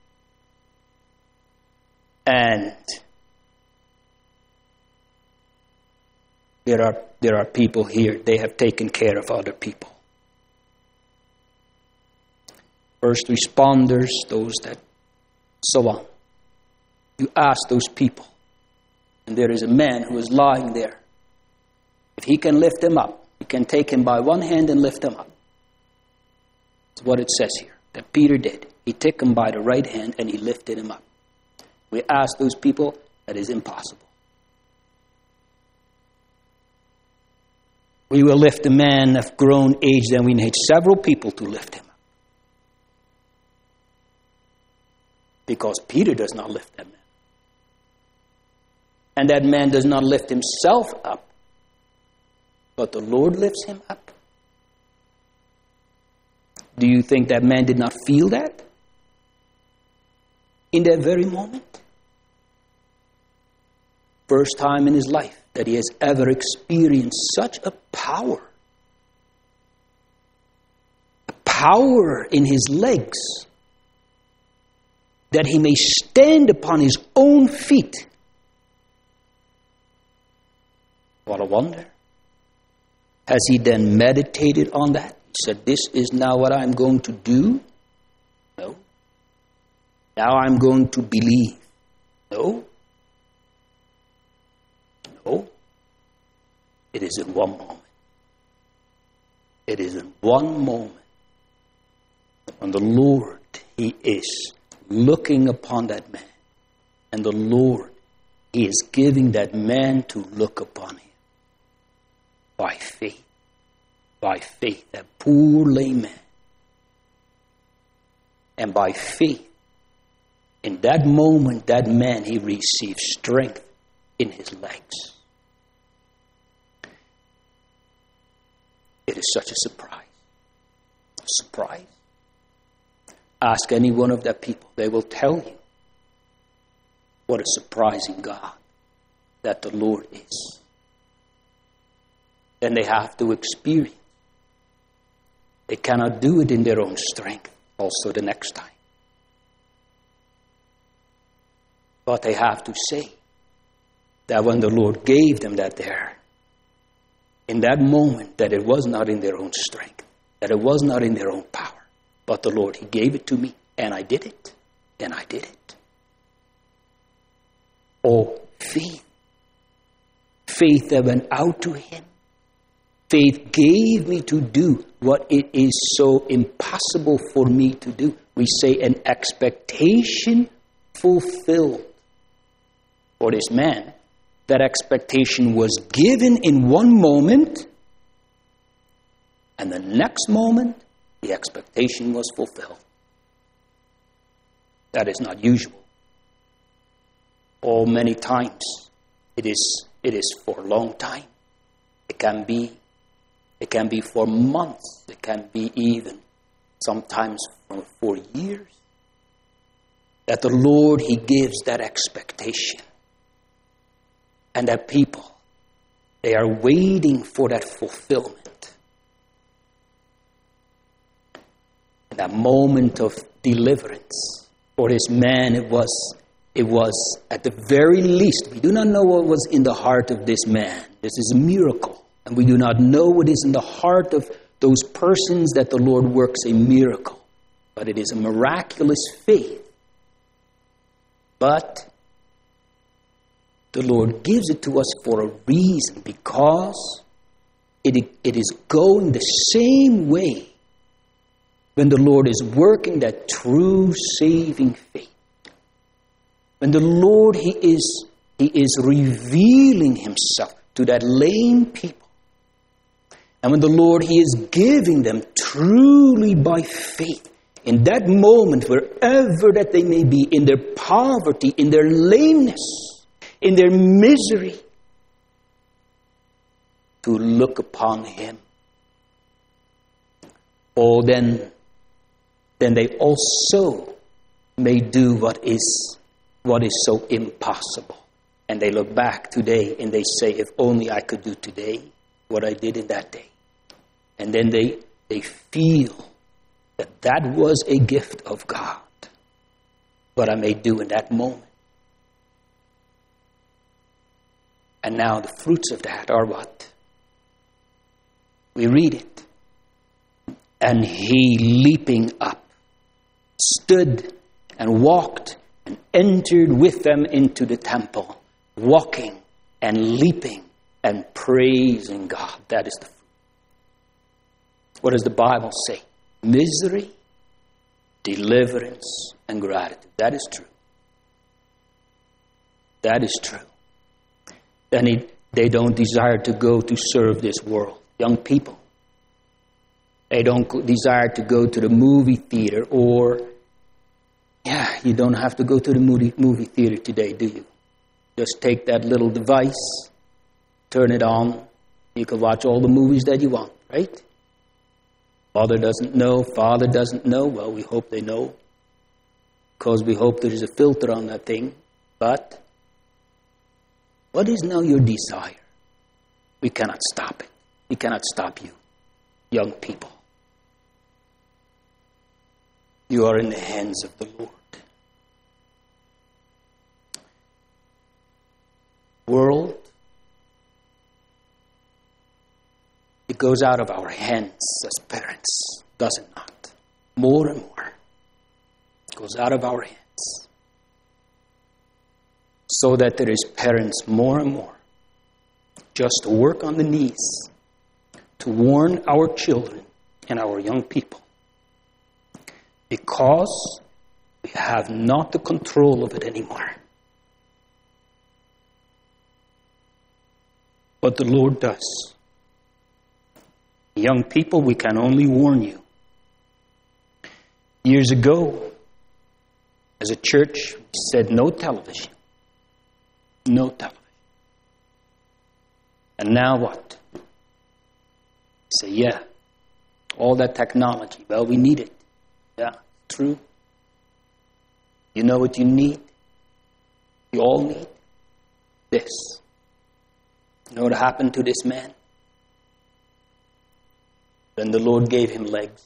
And there are people here, they have taken care of other people. First responders, those that so on. You ask those people, and there is a man who is lying there. If he can lift him up, he can take him by one hand and lift him up. That's what it says here, that Peter did. He took him by the right hand and he lifted him up. We ask those people, that is impossible. We will lift a man of grown age, then we need several people to lift him up. Because Peter does not lift that man. And that man does not lift himself up, but the Lord lifts him up. Do you think that man did not feel that? In that very moment? First time in his life that he has ever experienced such a power. A power in his legs, that he may stand upon his own feet. What a wonder. Has he then meditated on that? He said, this is now what I'm going to do? No. Now I'm going to believe. No. No. It is in one moment. It is in one moment. When the Lord, he is looking upon that man. And the Lord, he is giving that man to look upon him. By faith. By faith. That poor lame man. And by faith, in that moment, that man, he received strength in his legs. It is such a surprise. A surprise. Ask any one of that people. They will tell you what a surprising God that the Lord is. Then they have to experience. They cannot do it in their own strength also the next time. But they have to say that when the Lord gave them that there, in that moment, that it was not in their own strength, that it was not in their own power, but the Lord, he gave it to me, and I did it, and I did it. Oh, faith. Faith that went out to him. Faith gave me to do what it is so impossible for me to do. We say an expectation fulfilled. For this man, that expectation was given in one moment, and the next moment, the expectation was fulfilled. That is not usual. Oh, many times, it is for a long time. It can be for months. It can be even sometimes for years. That the Lord, he gives that expectation. And that people, they are waiting for that fulfillment. And that moment of deliverance for this man, it was at the very least, we do not know what was in the heart of this man. This is a miracle. And we do not know what is in the heart of those persons that the Lord works a miracle. But it is a miraculous faith. But the Lord gives it to us for a reason, because it is going the same way when the Lord is working that true saving faith. When the Lord, he is revealing himself to that lame people. And when the Lord, he is giving them truly by faith, in that moment, wherever that they may be, in their poverty, in their lameness, in their misery, to look upon Him. Oh, then they also may do what is so impossible. And they look back today and they say, if only I could do today what I did in that day. And then they feel that was a gift of God. What I may do in that moment. And now the fruits of that are what? We read it. And he, leaping up, stood and walked and entered with them into the temple, walking and leaping and praising God. That is the fruit. What does the Bible say? Misery, deliverance, and gratitude. That is true. That is true. Then they don't desire to go to serve this world. Young people, they don't desire to go to the movie theater, or, you don't have to go to the movie theater today, do you? Just take that little device, turn it on, you can watch all the movies that you want, right? Mother doesn't know, father doesn't know. Well, we hope they know, because we hope there is a filter on that thing. But what is now your desire? We cannot stop it. We cannot stop you, young people. You are in the hands of the Lord. World, it goes out of our hands as parents, does it not? More and more. It goes out of our hands. So that there is parents more and more just to work on the knees to warn our children and our young people, because we have not the control of it anymore. But the Lord does. Young people, we can only warn you. Years ago, as a church, we said no television. No television. And now what? Say, all that technology. Well, we need it. Yeah, true. You know what you need? You all need this. You know what happened to this man? Then the Lord gave him legs.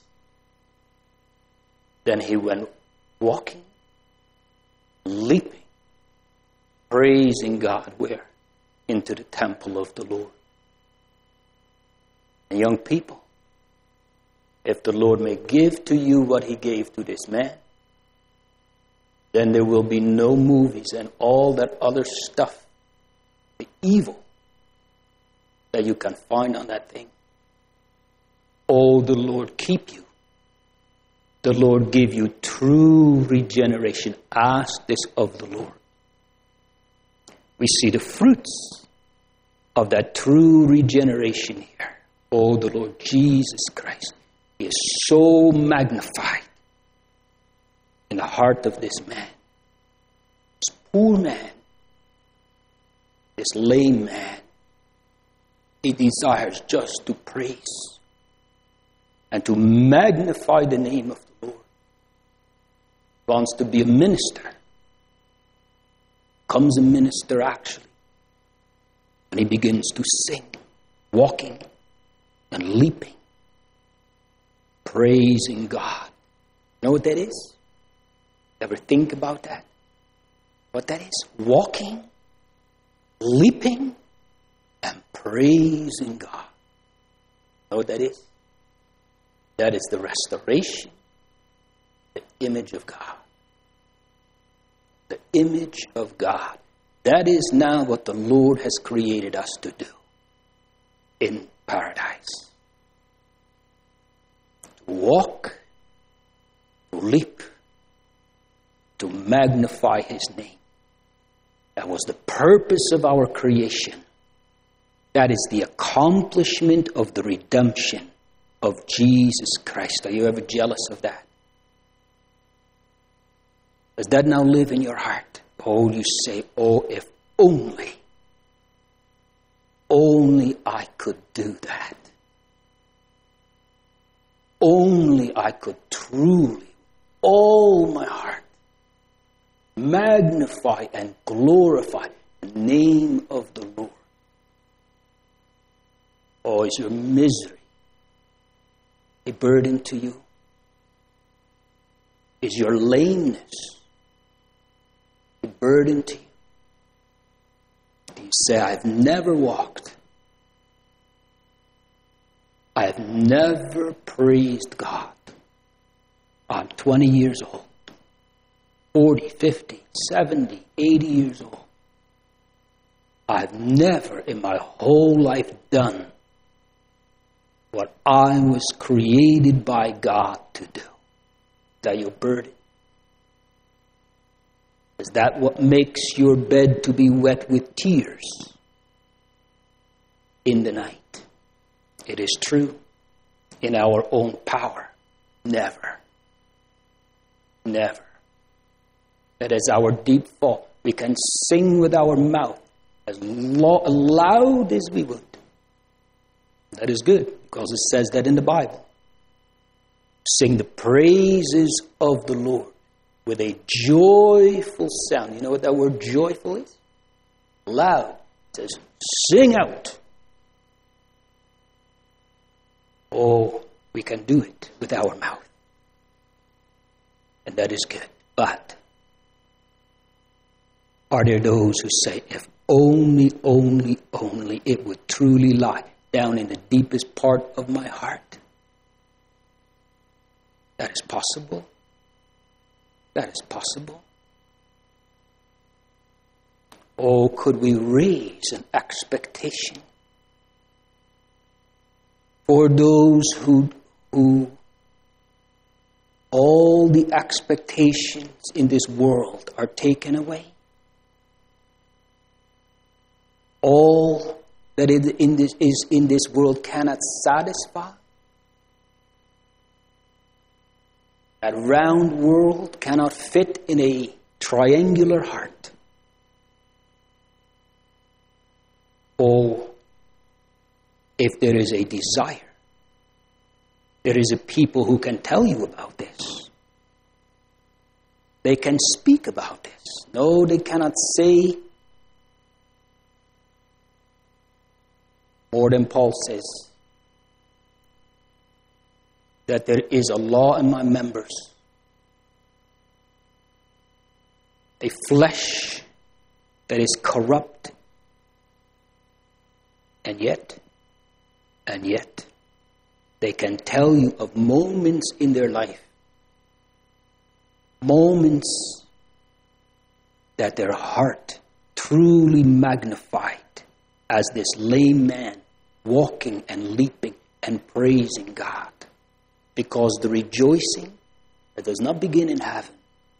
Then he went walking, leaping, praising God where? Into the temple of the Lord. And young people, if the Lord may give to you what He gave to this man, then there will be no movies and all that other stuff, the evil that you can find on that thing. Oh, the Lord keep you. The Lord give you true regeneration. Ask this of the Lord. We see the fruits of that true regeneration here. Oh, the Lord Jesus Christ. He is so magnified in the heart of this man. This poor man. This lame man. He desires just to praise and to magnify the name of the Lord. He wants to be a minister. Comes a minister actually. And he begins to sing, walking and leaping, praising God. You know what that is? Ever think about that? What that is? Walking, leaping, and praising God. You know what that is? That is the restoration, the image of God. The image of God. That is now what the Lord has created us to do in paradise. To walk, to leap, to magnify His name. That was the purpose of our creation. That is the accomplishment of the redemption of Jesus Christ. Are you ever jealous of that? Does that now live in your heart? Oh, you say, oh, if only I could do that. Only I could truly, all my heart, magnify and glorify the name of the Lord. Or is your misery a burden to you? Is your lameness a burden to you? Do you say, I've never walked? I have never praised God. I'm 20 years old, 40, 50, 70, 80 years old. I've never in my whole life done what I was created by God to do. Is that your burden? Is that what makes your bed to be wet with tears in the night? It is true. In our own power, never. Never. That is our deep fault. We can sing with our mouth as loud as we would. That is good, because it says that in the Bible. Sing the praises of the Lord with a joyful sound. You know what that word joyful is? Loud. It says, sing out. Oh, we can do it with our mouth. And that is good. But are there those who say, if only it would truly lie down in the deepest part of my heart? That is possible. That is possible. Oh, could we raise an expectation for those who all the expectations in this world are taken away? All that is in this world cannot satisfy? That round world cannot fit in a triangular heart. Oh, if there is a desire, there is a people who can tell you about this. They can speak about this. No, they cannot say more than Paul says, that there is a law in my members, a flesh that is corrupt, and yet, they can tell you of moments in their life, moments that their heart truly magnified as this lame man walking and leaping and praising God. Because the rejoicing that does not begin in heaven,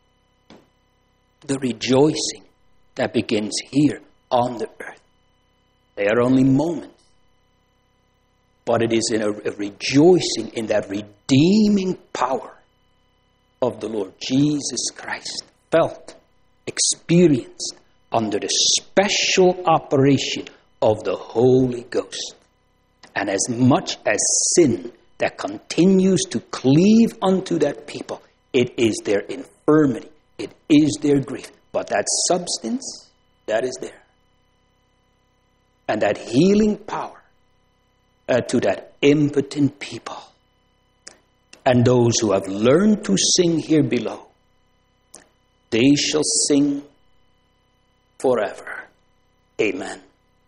the rejoicing that begins here on the earth, they are only moments. But it is in a rejoicing in that redeeming power of the Lord Jesus Christ, felt, experienced under the special operation of the Holy Ghost. And as much as sin that continues to cleave unto that people, it is their infirmity, it is their grief. But that substance, that is there. And that healing power to that impotent people. And those who have learned to sing here below, they shall sing forever. Amen.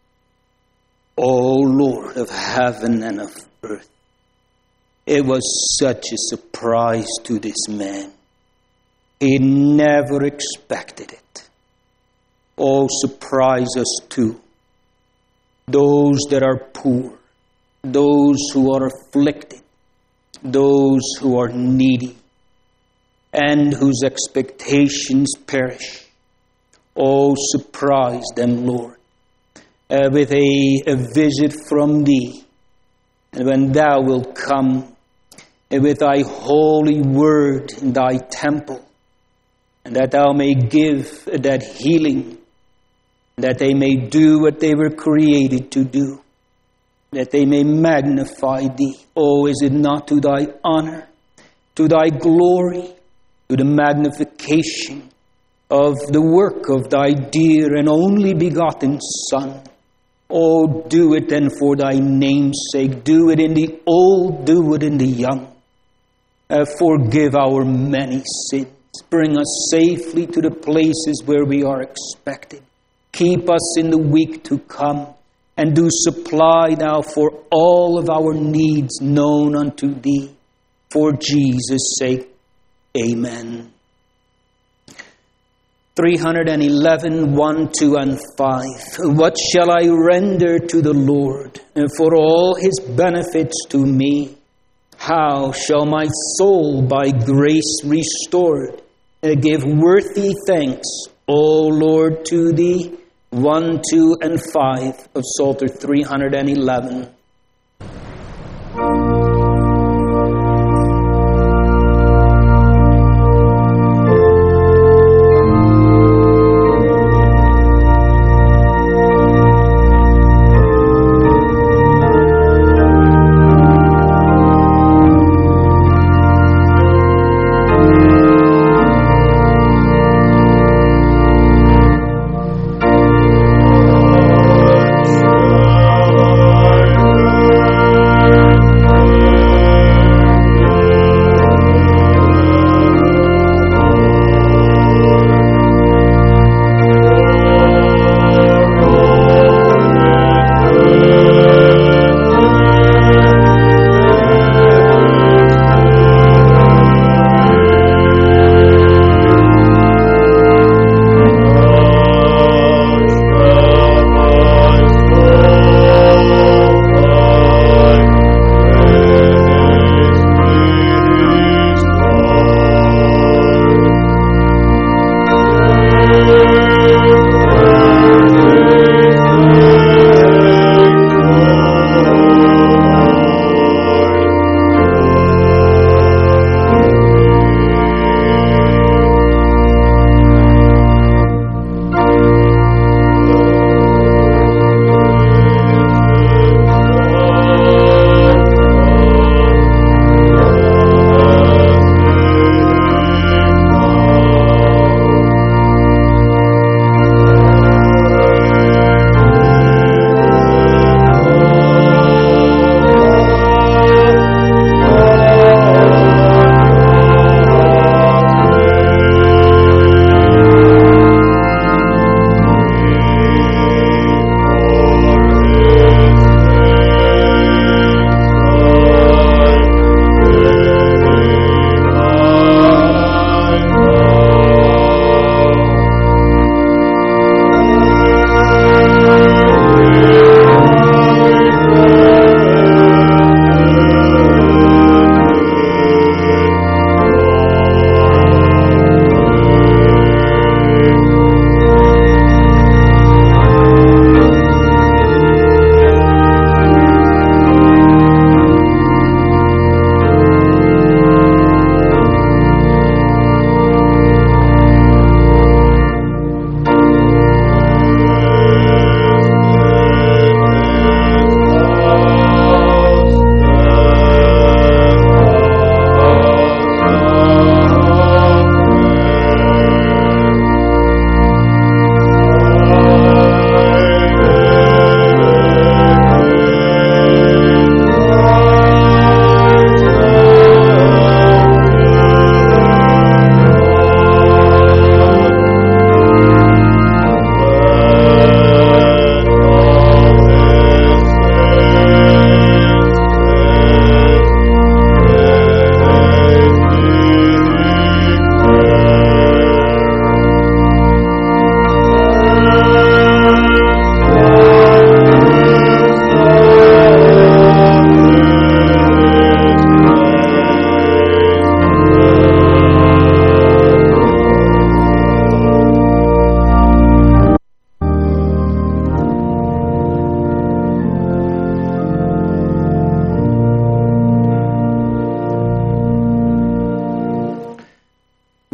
O Lord of heaven and of earth, it was such a surprise to this man. He never expected it. Oh, surprise us too. Those that are poor, those who are afflicted, those who are needy, and whose expectations perish. Oh, surprise them, Lord, with a visit from Thee. And when Thou wilt come with Thy holy word in Thy temple, and that thou may give that healing, that they may do what they were created to do, that they may magnify thee. Oh, is it not to thy honor, to thy glory, to the magnification of the work of thy dear and only begotten Son? Oh, do it then for thy name's sake. Do it in the old, do it in the young. Forgive our many sins. Bring us safely to the places where we are expected. Keep us in the week to come, and do supply thou for all of our needs known unto thee. For Jesus' sake, amen. 311, 1, 2, and 5. What shall I render to the Lord for all his benefits to me? How shall my soul by grace restored give worthy thanks, O Lord, to thee? 1, 2, and 5 of Psalter 311.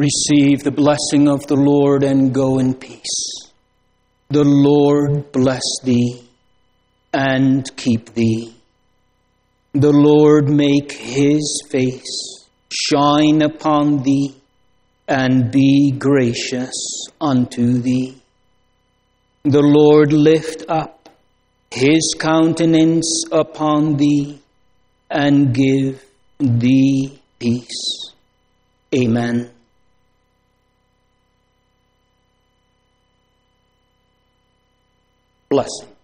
Receive the blessing of the Lord and go in peace. The Lord bless thee and keep thee. The Lord make his face shine upon thee and be gracious unto thee. The Lord lift up his countenance upon thee and give thee peace. Amen. Blessing.